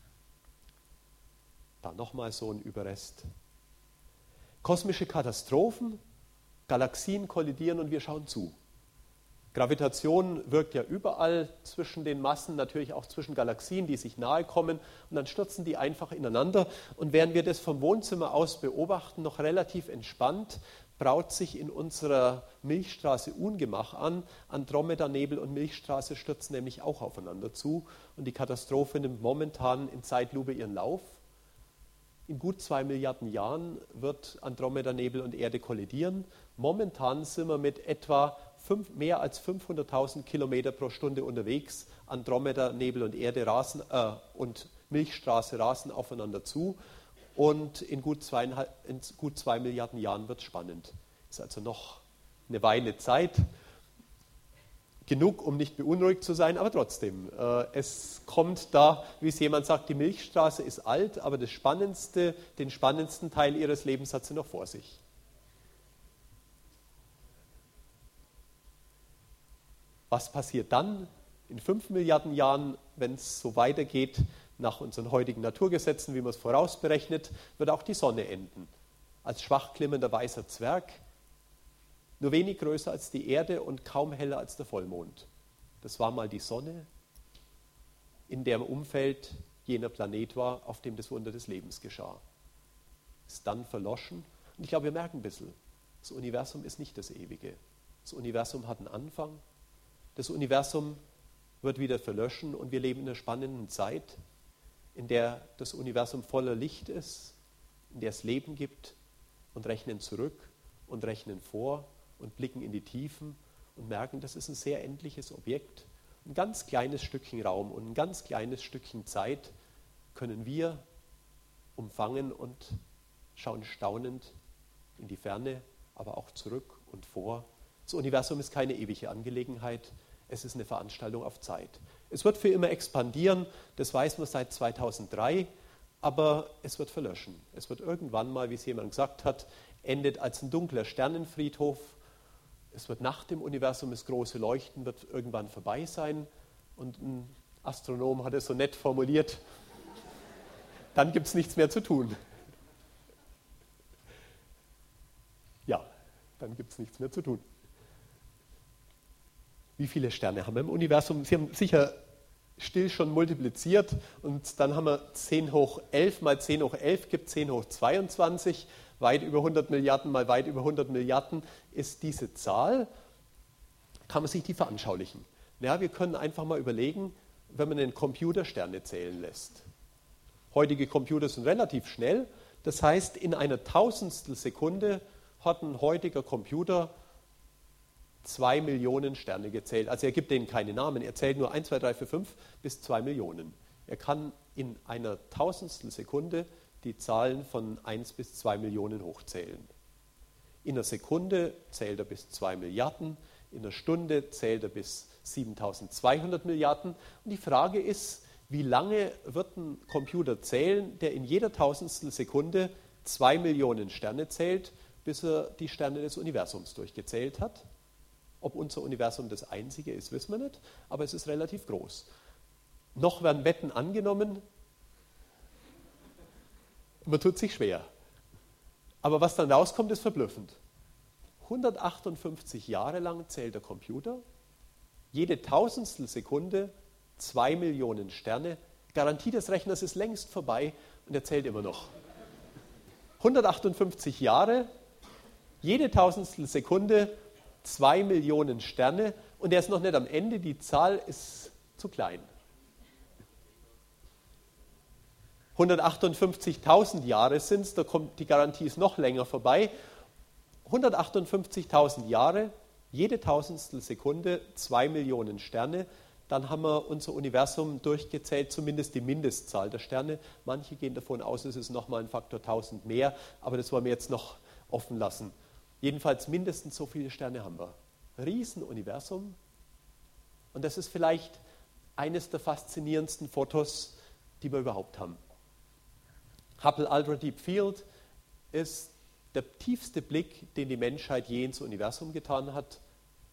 Da nochmal so ein Überrest. Kosmische Katastrophen, Galaxien kollidieren und wir schauen zu. Gravitation wirkt ja überall zwischen den Massen, natürlich auch zwischen Galaxien, die sich nahe kommen, und dann stürzen die einfach ineinander. Und während wir das vom Wohnzimmer aus beobachten, noch relativ entspannt, braut sich in unserer Milchstraße Ungemach an. Andromeda-Nebel und Milchstraße stürzen nämlich auch aufeinander zu. Und die Katastrophe nimmt momentan in Zeitlupe ihren Lauf. In gut 2 Milliarden Jahren wird Andromeda-Nebel und Erde kollidieren. Momentan sind wir mit etwa mehr als 500.000 Kilometer pro Stunde unterwegs. Andromeda-Nebel und Erde und Milchstraße rasen aufeinander zu. Und in gut 2 Milliarden Jahren wird es spannend. Ist also noch eine Weile Zeit. genug, um nicht beunruhigt zu sein, aber trotzdem, es kommt da, wie es jemand sagt, die Milchstraße ist alt, aber den spannendsten Teil ihres Lebens hat sie noch vor sich. Was passiert dann in 5 Milliarden Jahren, wenn es so weitergeht, nach unseren heutigen Naturgesetzen, wie man es vorausberechnet, wird auch die Sonne enden. Als schwach glimmender weißer Zwerg, nur wenig größer als die Erde und kaum heller als der Vollmond. Das war mal die Sonne, in deren Umfeld jener Planet war, auf dem das Wunder des Lebens geschah. Ist dann verloschen. Und ich glaube, wir merken ein bisschen, das Universum ist nicht das Ewige. Das Universum hat einen Anfang. Das Universum wird wieder verlöschen und wir leben in einer spannenden Zeit, in der das Universum voller Licht ist, in der es Leben gibt und rechnen zurück und rechnen vor und blicken in die Tiefen und merken, das ist ein sehr endliches Objekt. Ein ganz kleines Stückchen Raum und ein ganz kleines Stückchen Zeit können wir umfangen und schauen staunend in die Ferne, aber auch zurück und vor. Das Universum ist keine ewige Angelegenheit, es ist eine Veranstaltung auf Zeit. Es wird für immer expandieren, das weiß man seit 2003, aber es wird verlöschen. Es wird irgendwann mal, wie es jemand gesagt hat, endet als ein dunkler Sternenfriedhof. Es wird nach dem Universum, das große Leuchten wird irgendwann vorbei sein. Und ein Astronom hat es so nett formuliert, dann gibt es nichts mehr zu tun. Ja, dann gibt es nichts mehr zu tun. Wie viele Sterne haben wir im Universum? Sie haben sicher still schon multipliziert und dann haben wir 10 hoch 11 mal 10 hoch 11 gibt 10 hoch 22. Weit über 100 Milliarden mal weit über 100 Milliarden ist diese Zahl. Kann man sich die veranschaulichen? Ja, wir können einfach mal überlegen, wenn man den Computer Sterne zählen lässt. Heutige Computer sind relativ schnell. Das heißt, in einer Tausendstel Sekunde hat ein heutiger Computer 2 Millionen Sterne gezählt. Also er gibt denen keine Namen, er zählt nur 1, 2, 3, 4, 5 bis 2 Millionen. Er kann in einer Tausendstel Sekunde die Zahlen von 1 bis 2 Millionen hochzählen. In einer Sekunde zählt er bis 2 Milliarden, in einer Stunde zählt er bis 7200 Milliarden. Und die Frage ist, wie lange wird ein Computer zählen, der in jeder Tausendstel Sekunde 2 Millionen Sterne zählt, bis er die Sterne des Universums durchgezählt hat? Ob unser Universum das einzige ist, wissen wir nicht, aber es ist relativ groß. Noch werden Wetten angenommen, man tut sich schwer. Aber was dann rauskommt, ist verblüffend. 158 Jahre lang zählt der Computer, jede Tausendstel Sekunde 2 Millionen Sterne. Garantie des Rechners ist längst vorbei und er zählt immer noch. 158 Jahre, jede Tausendstel Sekunde 2 Millionen Sterne und er ist noch nicht am Ende, die Zahl ist zu klein. 158.000 Jahre sind es, da kommt die Garantie ist noch länger vorbei. 158.000 Jahre, jede Tausendstel Sekunde 2 Millionen Sterne, dann haben wir unser Universum durchgezählt, zumindest die Mindestzahl der Sterne. Manche gehen davon aus, es ist nochmal ein Faktor 1000 mehr, aber das wollen wir jetzt noch offen lassen. Jedenfalls mindestens so viele Sterne haben wir. Riesenuniversum. Und das ist vielleicht eines der faszinierendsten Fotos, die wir überhaupt haben. Hubble Ultra Deep Field ist der tiefste Blick, den die Menschheit je ins Universum getan hat.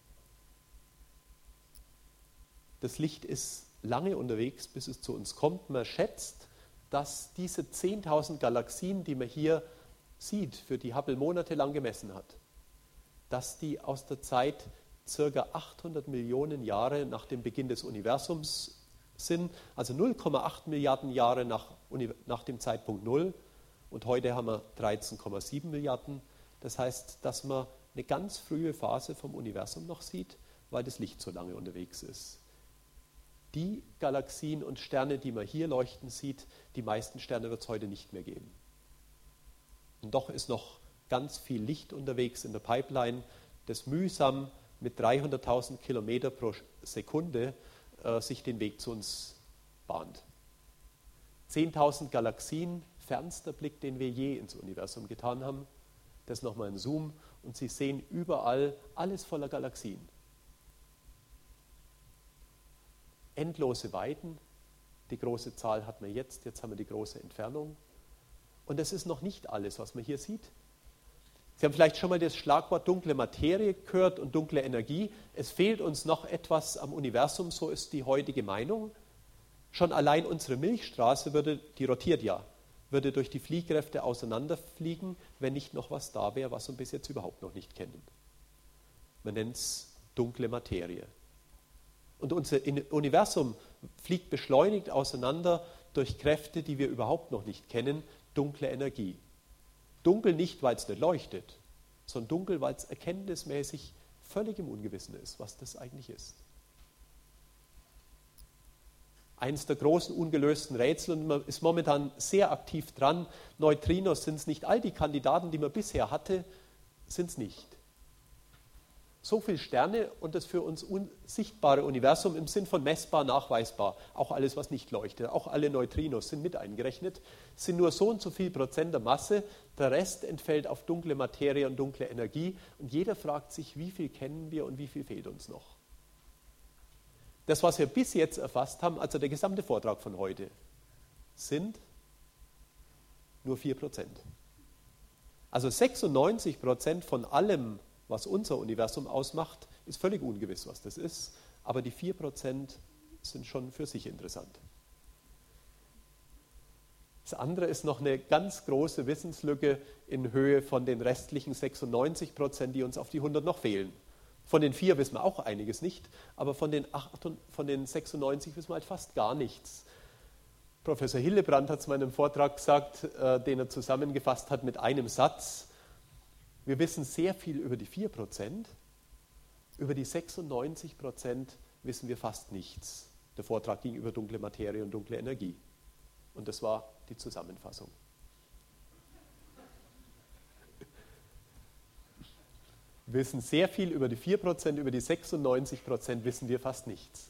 Das Licht ist lange unterwegs, bis es zu uns kommt. Man schätzt, dass diese 10.000 Galaxien, die man hier sieht, für die Hubble monatelang gemessen hat, dass die aus der Zeit ca. 800 Millionen Jahre nach dem Beginn des Universums sind, also 0,8 Milliarden Jahre nach dem Zeitpunkt 0 und heute haben wir 13,7 Milliarden. Das heißt, dass man eine ganz frühe Phase vom Universum noch sieht, weil das Licht so lange unterwegs ist. Die Galaxien und Sterne, die man hier leuchten sieht, die meisten Sterne wird es heute nicht mehr geben. Und doch ist noch ganz viel Licht unterwegs in der Pipeline, das mühsam mit 300.000 Kilometer pro Sekunde sich den Weg zu uns bahnt. 10.000 Galaxien, fernster Blick, den wir je ins Universum getan haben. Das ist nochmal ein Zoom und Sie sehen überall alles voller Galaxien. endlose Weiten. Die große Zahl hat man jetzt haben wir die große Entfernung. Und das ist noch nicht alles, was man hier sieht. Sie haben vielleicht schon mal das Schlagwort dunkle Materie gehört und dunkle Energie. Es fehlt uns noch etwas am Universum, so ist die heutige Meinung. Schon allein unsere Milchstraße die rotiert ja, würde durch die Fliehkräfte auseinanderfliegen, wenn nicht noch was da wäre, was wir bis jetzt überhaupt noch nicht kennen. Man nennt es dunkle Materie. Und unser Universum fliegt beschleunigt auseinander durch Kräfte, die wir überhaupt noch nicht kennen, dunkle Energie. Dunkel nicht, weil es nicht leuchtet, sondern dunkel, weil es erkenntnismäßig völlig im Ungewissen ist, was das eigentlich ist. Eines der großen ungelösten Rätsel, und man ist momentan sehr aktiv dran, Neutrinos sind es nicht, all die Kandidaten, die man bisher hatte, sind es nicht. So viele Sterne und das für uns unsichtbare Universum im Sinn von messbar, nachweisbar, auch alles, was nicht leuchtet, auch alle Neutrinos sind mit eingerechnet, sind nur so und so viel Prozent der Masse, der Rest entfällt auf dunkle Materie und dunkle Energie und jeder fragt sich, wie viel kennen wir und wie viel fehlt uns noch. Das, was wir bis jetzt erfasst haben, also der gesamte Vortrag von heute, sind nur 4%. Also 96% von allem, was unser Universum ausmacht, ist völlig ungewiss, was das ist, aber die 4% sind schon für sich interessant. Das andere ist noch eine ganz große Wissenslücke in Höhe von den restlichen 96%, die uns auf die 100 noch fehlen. Von den 4 wissen wir auch einiges nicht, aber von den 96 wissen wir halt fast gar nichts. Professor Hillebrand hat es mal in einem Vortrag gesagt, den er zusammengefasst hat mit einem Satz. Wir wissen sehr viel über die 4%, über die 96% wissen wir fast nichts. Der Vortrag ging über dunkle Materie und dunkle Energie. Und das war die Zusammenfassung. Wir wissen sehr viel über die 4%, über die 96% wissen wir fast nichts.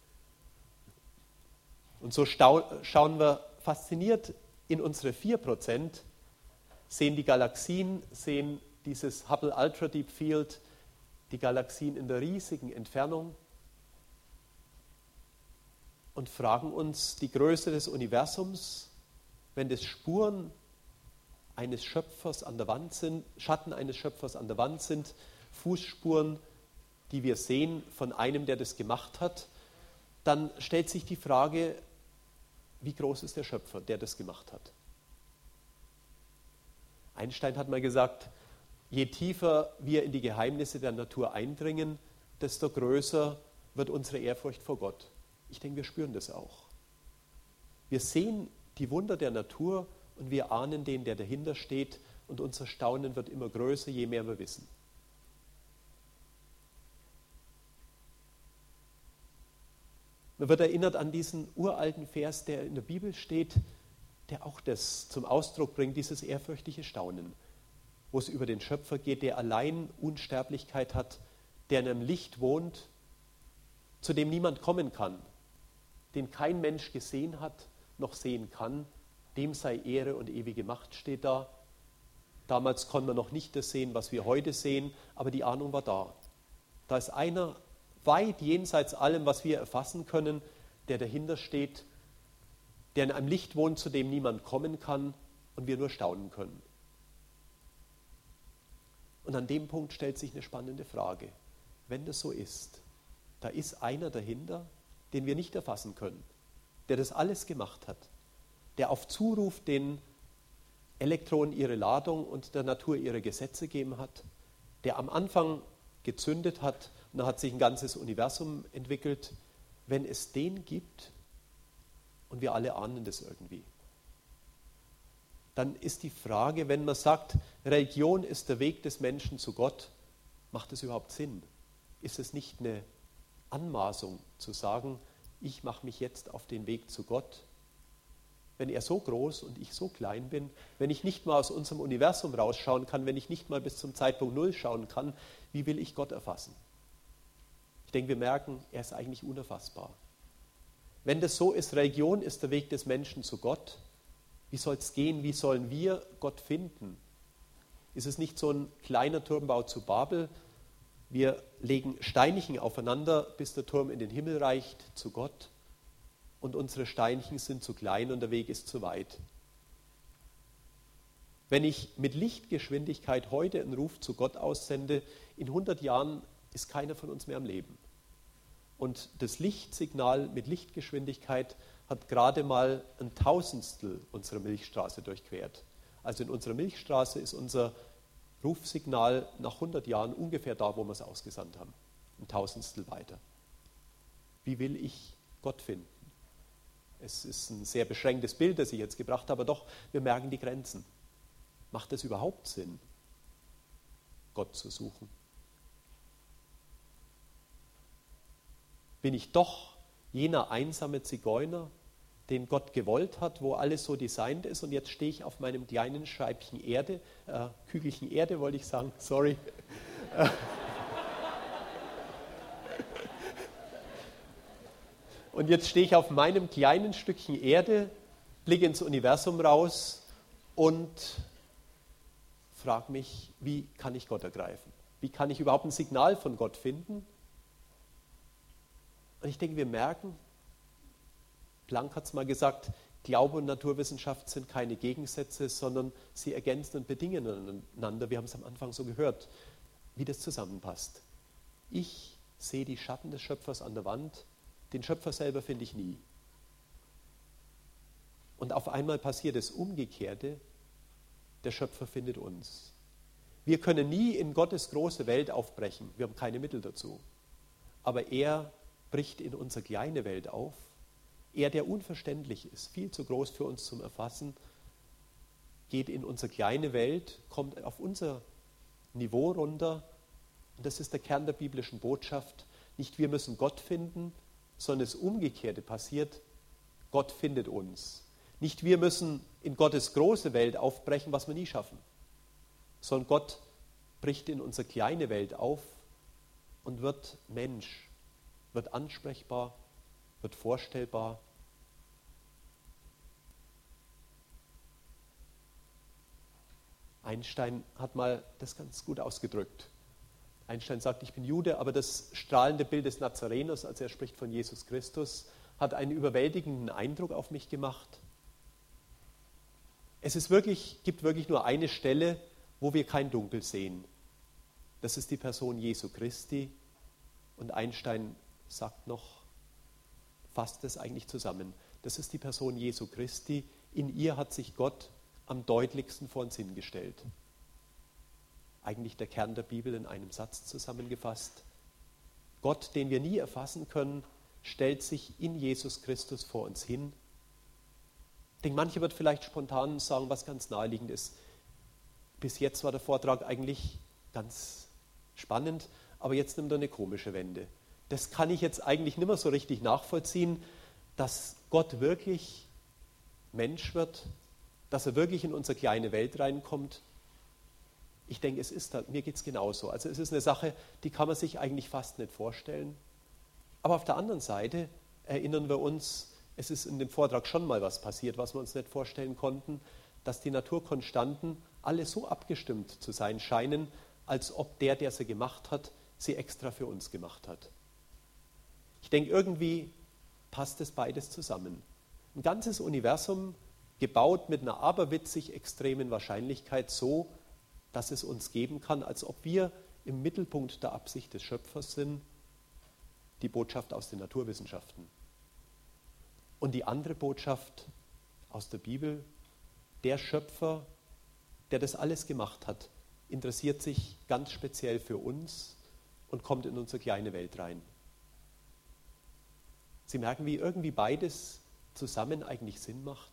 Und so schauen wir fasziniert in unsere 4%, sehen die Galaxien, sehen dieses Hubble Ultra Deep Field, die Galaxien in der riesigen Entfernung und fragen uns die Größe des Universums, wenn das Spuren eines Schöpfers an der Wand sind, Schatten eines Schöpfers an der Wand sind, Fußspuren, die wir sehen von einem, der das gemacht hat, dann stellt sich die Frage, wie groß ist der Schöpfer, der das gemacht hat? Einstein hat mal gesagt, je tiefer wir in die Geheimnisse der Natur eindringen, desto größer wird unsere Ehrfurcht vor Gott. Ich denke, wir spüren das auch. Wir sehen die Wunder der Natur und wir ahnen den, der dahinter steht, und unser Staunen wird immer größer, je mehr wir wissen. Man wird erinnert an diesen uralten Vers, der in der Bibel steht, der auch das zum Ausdruck bringt, dieses ehrfürchtige Staunen, wo es über den Schöpfer geht, der allein Unsterblichkeit hat, der in einem Licht wohnt, zu dem niemand kommen kann, den kein Mensch gesehen hat, noch sehen kann, dem sei Ehre und ewige Macht, steht da. Damals konnte man noch nicht das sehen, was wir heute sehen, aber die Ahnung war da. Da ist einer weit jenseits allem, was wir erfassen können, der dahinter steht, der in einem Licht wohnt, zu dem niemand kommen kann und wir nur staunen können. Und an dem Punkt stellt sich eine spannende Frage. Wenn das so ist, da ist einer dahinter, den wir nicht erfassen können, der das alles gemacht hat, der auf Zuruf den Elektronen ihre Ladung und der Natur ihre Gesetze gegeben hat, der am Anfang gezündet hat und da hat sich ein ganzes Universum entwickelt. Wenn es den gibt, und wir alle ahnen das irgendwie, dann ist die Frage, wenn man sagt, Religion ist der Weg des Menschen zu Gott, macht es überhaupt Sinn? Ist es nicht eine Anmaßung zu sagen, ich mache mich jetzt auf den Weg zu Gott? Wenn er so groß und ich so klein bin, wenn ich nicht mal aus unserem Universum rausschauen kann, wenn ich nicht mal bis zum Zeitpunkt Null schauen kann, wie will ich Gott erfassen? Ich denke, wir merken, er ist eigentlich unerfassbar. Wenn das so ist, Religion ist der Weg des Menschen zu Gott, wie soll es gehen? Wie sollen wir Gott finden? Ist es nicht so ein kleiner Turmbau zu Babel? Wir legen Steinichen aufeinander, bis der Turm in den Himmel reicht zu Gott. und unsere Steinchen sind zu klein und der Weg ist zu weit. Wenn ich mit Lichtgeschwindigkeit heute einen Ruf zu Gott aussende, in 100 Jahren ist keiner von uns mehr am Leben. Und das Lichtsignal mit Lichtgeschwindigkeit hat gerade mal 1/1000 unserer Milchstraße durchquert. Also in unserer Milchstraße ist unser Rufsignal nach 100 Jahren ungefähr da, wo wir es ausgesandt haben. 1/1000 weiter. Wie will ich Gott finden? Es ist ein sehr beschränktes Bild, das ich jetzt gebracht habe, aber doch, wir merken die Grenzen. Macht es überhaupt Sinn, Gott zu suchen? Bin ich doch jener einsame Zigeuner, den Gott gewollt hat, wo alles so designt ist und jetzt stehe ich auf meinem kleinen Scheibchen Erde, Kügelchen Erde wollte ich sagen, sorry. Und jetzt stehe ich auf meinem kleinen Stückchen Erde, blicke ins Universum raus und frage mich, wie kann ich Gott ergreifen? Wie kann ich überhaupt ein Signal von Gott finden? Und ich denke, wir merken, Planck hat es mal gesagt, Glaube und Naturwissenschaft sind keine Gegensätze, sondern sie ergänzen und bedingen einander. Wir haben es am Anfang so gehört, wie das zusammenpasst. Ich sehe die Schatten des Schöpfers an der Wand, den Schöpfer selber finde ich nie. Und auf einmal passiert das Umgekehrte, der Schöpfer findet uns. Wir können nie in Gottes große Welt aufbrechen, wir haben keine Mittel dazu. Aber er bricht in unsere kleine Welt auf. Er, der unverständlich ist, viel zu groß für uns zum Erfassen, geht in unsere kleine Welt, kommt auf unser Niveau runter. Und das ist der Kern der biblischen Botschaft. Nicht wir müssen Gott finden, sondern das Umgekehrte passiert, Gott findet uns. Nicht wir müssen in Gottes große Welt aufbrechen, was wir nie schaffen, sondern Gott bricht in unsere kleine Welt auf und wird Mensch, wird ansprechbar, wird vorstellbar. Einstein hat mal das ganz gut ausgedrückt. Einstein sagt, ich bin Jude, aber das strahlende Bild des Nazareners, als er spricht von Jesus Christus, hat einen überwältigenden Eindruck auf mich gemacht. Es gibt wirklich nur eine Stelle, wo wir kein Dunkel sehen. Das ist die Person Jesu Christi. Und Einstein sagt noch, fasst es eigentlich zusammen. Das ist die Person Jesu Christi. In ihr hat sich Gott am deutlichsten vor uns hingestellt. Eigentlich der Kern der Bibel in einem Satz zusammengefasst. Gott, den wir nie erfassen können, stellt sich in Jesus Christus vor uns hin. Ich denke, manche wird vielleicht spontan sagen, was ganz naheliegend ist. Bis jetzt war der Vortrag eigentlich ganz spannend, aber jetzt nimmt er eine komische Wende. Das kann ich jetzt eigentlich nicht mehr so richtig nachvollziehen, dass Gott wirklich Mensch wird, dass er wirklich in unsere kleine Welt reinkommt. Ich denke, mir geht es genauso. Also es ist eine Sache, die kann man sich eigentlich fast nicht vorstellen. Aber auf der anderen Seite erinnern wir uns, es ist in dem Vortrag schon mal was passiert, was wir uns nicht vorstellen konnten, dass die Naturkonstanten alle so abgestimmt zu sein scheinen, als ob der sie gemacht hat, sie extra für uns gemacht hat. Ich denke, irgendwie passt es beides zusammen. Ein ganzes Universum gebaut mit einer aberwitzig extremen Wahrscheinlichkeit so, dass es uns geben kann, als ob wir im Mittelpunkt der Absicht des Schöpfers sind, die Botschaft aus den Naturwissenschaften. Und die andere Botschaft aus der Bibel, der Schöpfer, der das alles gemacht hat, interessiert sich ganz speziell für uns und kommt in unsere kleine Welt rein. Sie merken, wie irgendwie beides zusammen eigentlich Sinn macht.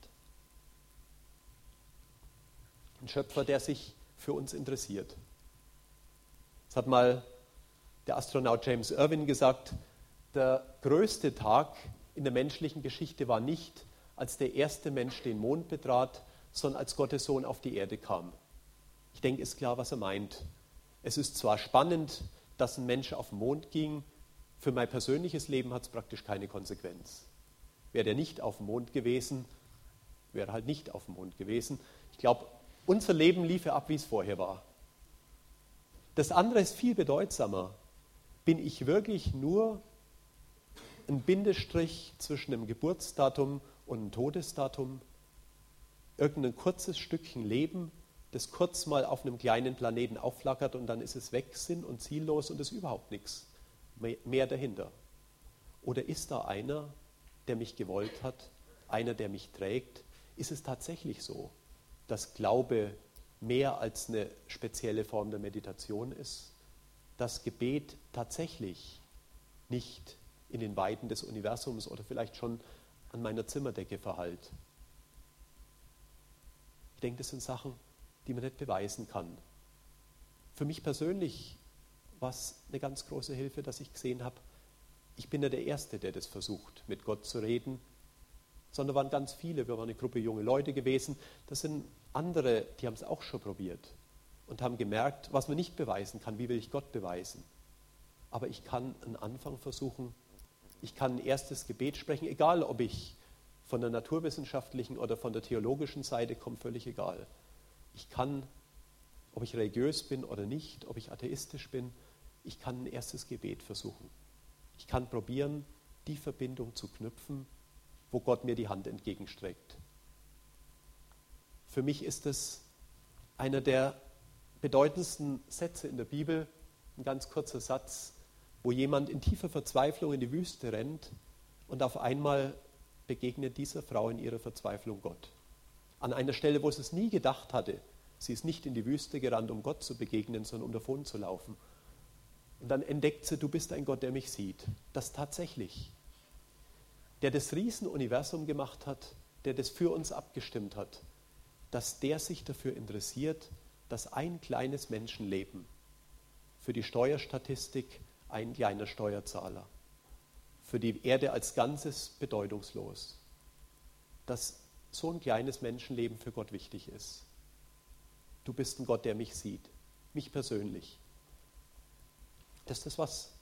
Ein Schöpfer, der sich für uns interessiert. Das hat mal der Astronaut James Irwin gesagt, der größte Tag in der menschlichen Geschichte war nicht, als der erste Mensch den Mond betrat, sondern als Gottes Sohn auf die Erde kam. Ich denke, ist klar, was er meint. Es ist zwar spannend, dass ein Mensch auf den Mond ging, für mein persönliches Leben hat es praktisch keine Konsequenz. Wäre der nicht auf dem Mond gewesen, wäre halt nicht auf dem Mond gewesen. Ich glaube, unser Leben lief ja ab, wie es vorher war. Das andere ist viel bedeutsamer. Bin ich wirklich nur ein Bindestrich zwischen einem Geburtsdatum und einem Todesdatum, irgendein kurzes Stückchen Leben, das kurz mal auf einem kleinen Planeten aufflackert und dann ist es weg, sinn- und ziellos und es ist überhaupt nichts mehr dahinter. Oder ist da einer, der mich gewollt hat, einer, der mich trägt? Ist es tatsächlich so, dass Glaube mehr als eine spezielle Form der Meditation ist? Dass Gebet tatsächlich nicht in den Weiten des Universums oder vielleicht schon an meiner Zimmerdecke verhallt? Ich denke, das sind Sachen, die man nicht beweisen kann. Für mich persönlich war es eine ganz große Hilfe, dass ich gesehen habe, ich bin ja der Erste, der das versucht, mit Gott zu reden, sondern waren ganz viele. Wir waren eine Gruppe junge Leute gewesen. Das sind andere, die haben es auch schon probiert und haben gemerkt, was man nicht beweisen kann, wie will ich Gott beweisen. Aber ich kann einen Anfang versuchen, ich kann ein erstes Gebet sprechen, egal ob ich von der naturwissenschaftlichen oder von der theologischen Seite komme, völlig egal. Ich kann, ob ich religiös bin oder nicht, ob ich atheistisch bin, ich kann ein erstes Gebet versuchen. Ich kann probieren, die Verbindung zu knüpfen, wo Gott mir die Hand entgegenstreckt. Für mich ist es einer der bedeutendsten Sätze in der Bibel, ein ganz kurzer Satz, wo jemand in tiefer Verzweiflung in die Wüste rennt und auf einmal begegnet dieser Frau in ihrer Verzweiflung Gott. An einer Stelle, wo sie es nie gedacht hatte. Sie ist nicht in die Wüste gerannt, um Gott zu begegnen, sondern um davon zu laufen. Und dann entdeckt sie, du bist ein Gott, der mich sieht. Das tatsächlich. Der das Riesenuniversum gemacht hat, der das für uns abgestimmt hat, dass der sich dafür interessiert, dass ein kleines Menschenleben für die Steuerstatistik ein kleiner Steuerzahler, für die Erde als Ganzes bedeutungslos, dass so ein kleines Menschenleben für Gott wichtig ist. Du bist ein Gott, der mich sieht, mich persönlich. Das ist das, was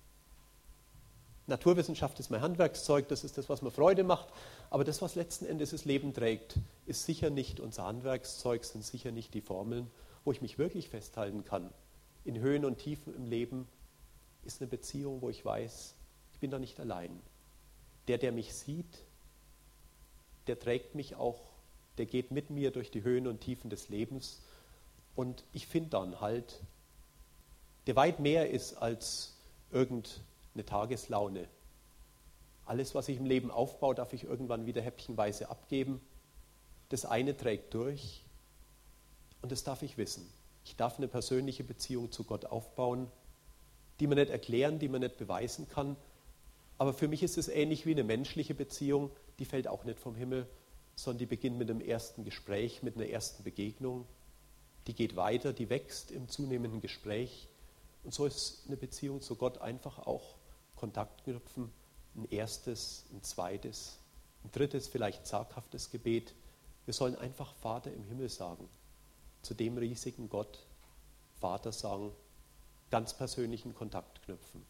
Naturwissenschaft ist, mein Handwerkszeug, das ist das, was mir Freude macht, aber das, was letzten Endes das Leben trägt, ist sicher nicht unser Handwerkszeug, sind sicher nicht die Formeln, wo ich mich wirklich festhalten kann. In Höhen und Tiefen im Leben ist eine Beziehung, wo ich weiß, ich bin da nicht allein. Der mich sieht, der trägt mich auch, der geht mit mir durch die Höhen und Tiefen des Lebens und ich finde dann Halt, der weit mehr ist als irgendeine Tageslaune. Alles, was ich im Leben aufbaue, darf ich irgendwann wieder häppchenweise abgeben. Das eine trägt durch und das darf ich wissen. Ich darf eine persönliche Beziehung zu Gott aufbauen, die man nicht erklären, die man nicht beweisen kann. Aber für mich ist es ähnlich wie eine menschliche Beziehung, die fällt auch nicht vom Himmel, sondern die beginnt mit einem ersten Gespräch, mit einer ersten Begegnung. Die geht weiter, die wächst im zunehmenden Gespräch. Und so ist eine Beziehung zu Gott einfach auch Kontakt knüpfen, ein erstes, ein zweites, ein drittes, vielleicht zaghaftes Gebet. Wir sollen einfach Vater im Himmel sagen, zu dem riesigen Gott Vater sagen, ganz persönlichen Kontakt knüpfen.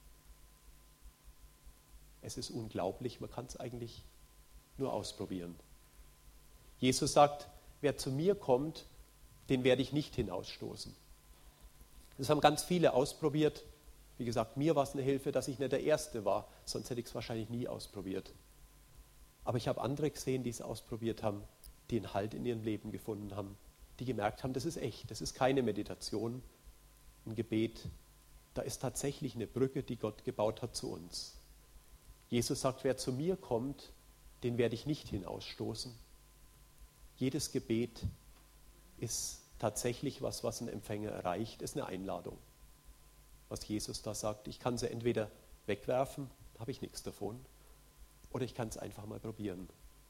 Es ist unglaublich, man kann es eigentlich nur ausprobieren. Jesus sagt, wer zu mir kommt, den werde ich nicht hinausstoßen. Das haben ganz viele ausprobiert. Wie gesagt, mir war es eine Hilfe, dass ich nicht der Erste war, sonst hätte ich es wahrscheinlich nie ausprobiert. Aber ich habe andere gesehen, die es ausprobiert haben, die einen Halt in ihrem Leben gefunden haben, die gemerkt haben, das ist echt, das ist keine Meditation, ein Gebet, da ist tatsächlich eine Brücke, die Gott gebaut hat zu uns. Jesus sagt, wer zu mir kommt, den werde ich nicht hinausstoßen. Jedes Gebet ist tatsächlich was ein Empfänger erreicht, ist eine Einladung. Was Jesus da sagt, ich kann sie entweder wegwerfen, habe ich nichts davon, oder ich kann es einfach mal probieren.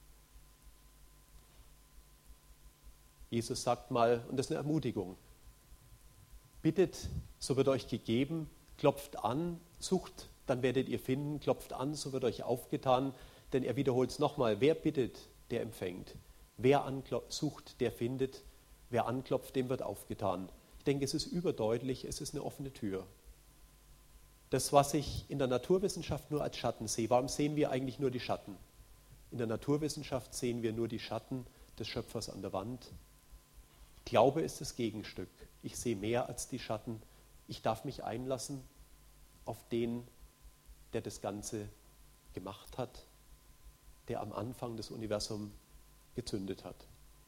Jesus sagt mal, und das ist eine Ermutigung, bittet, so wird euch gegeben, klopft an, sucht, dann werdet ihr finden, klopft an, so wird euch aufgetan, denn er wiederholt es nochmal, wer bittet, der empfängt, wer sucht, der findet, wer anklopft, dem wird aufgetan. Ich denke, es ist überdeutlich, es ist eine offene Tür. Das, was ich in der Naturwissenschaft nur als Schatten sehe, warum sehen wir eigentlich nur die Schatten? In der Naturwissenschaft sehen wir nur die Schatten des Schöpfers an der Wand. Glaube ist das Gegenstück. Ich sehe mehr als die Schatten. Ich darf mich einlassen auf den, der das Ganze gemacht hat, der am Anfang das Universum gezündet hat.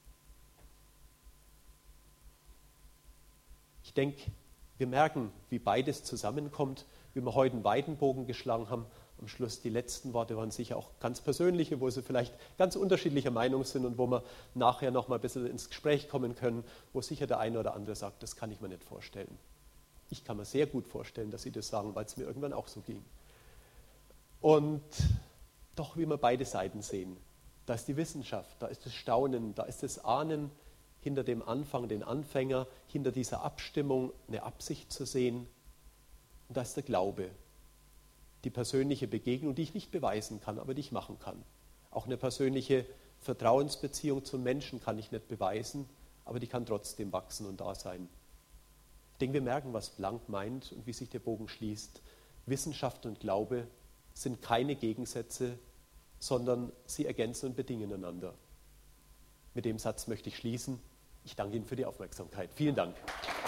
Ich denke, wir merken, wie beides zusammenkommt, wie wir heute einen weiten Bogen geschlagen haben. Am Schluss die letzten Worte waren sicher auch ganz persönliche, wo sie vielleicht ganz unterschiedlicher Meinung sind und wo wir nachher noch mal ein bisschen ins Gespräch kommen können, wo sicher der eine oder andere sagt, das kann ich mir nicht vorstellen. Ich kann mir sehr gut vorstellen, dass sie das sagen, weil es mir irgendwann auch so ging. Und doch, wie wir beide Seiten sehen, da ist die Wissenschaft, da ist das Staunen, da ist das Ahnen, hinter dem Anfang, den Anfänger, hinter dieser Abstimmung eine Absicht zu sehen. Und da ist der Glaube, die persönliche Begegnung, die ich nicht beweisen kann, aber die ich machen kann. Auch eine persönliche Vertrauensbeziehung zum Menschen kann ich nicht beweisen, aber die kann trotzdem wachsen und da sein. Ich denke, wir merken, was Blank meint und wie sich der Bogen schließt. Wissenschaft und Glaube sind keine Gegensätze, sondern sie ergänzen und bedingen einander. Mit dem Satz möchte ich schließen. Ich danke Ihnen für die Aufmerksamkeit. Vielen Dank.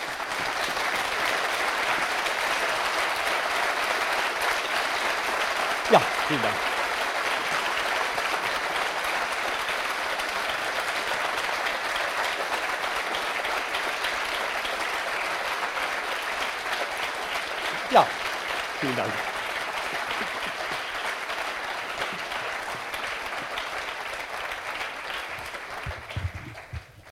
Ja, vielen Dank. Ja, vielen Dank.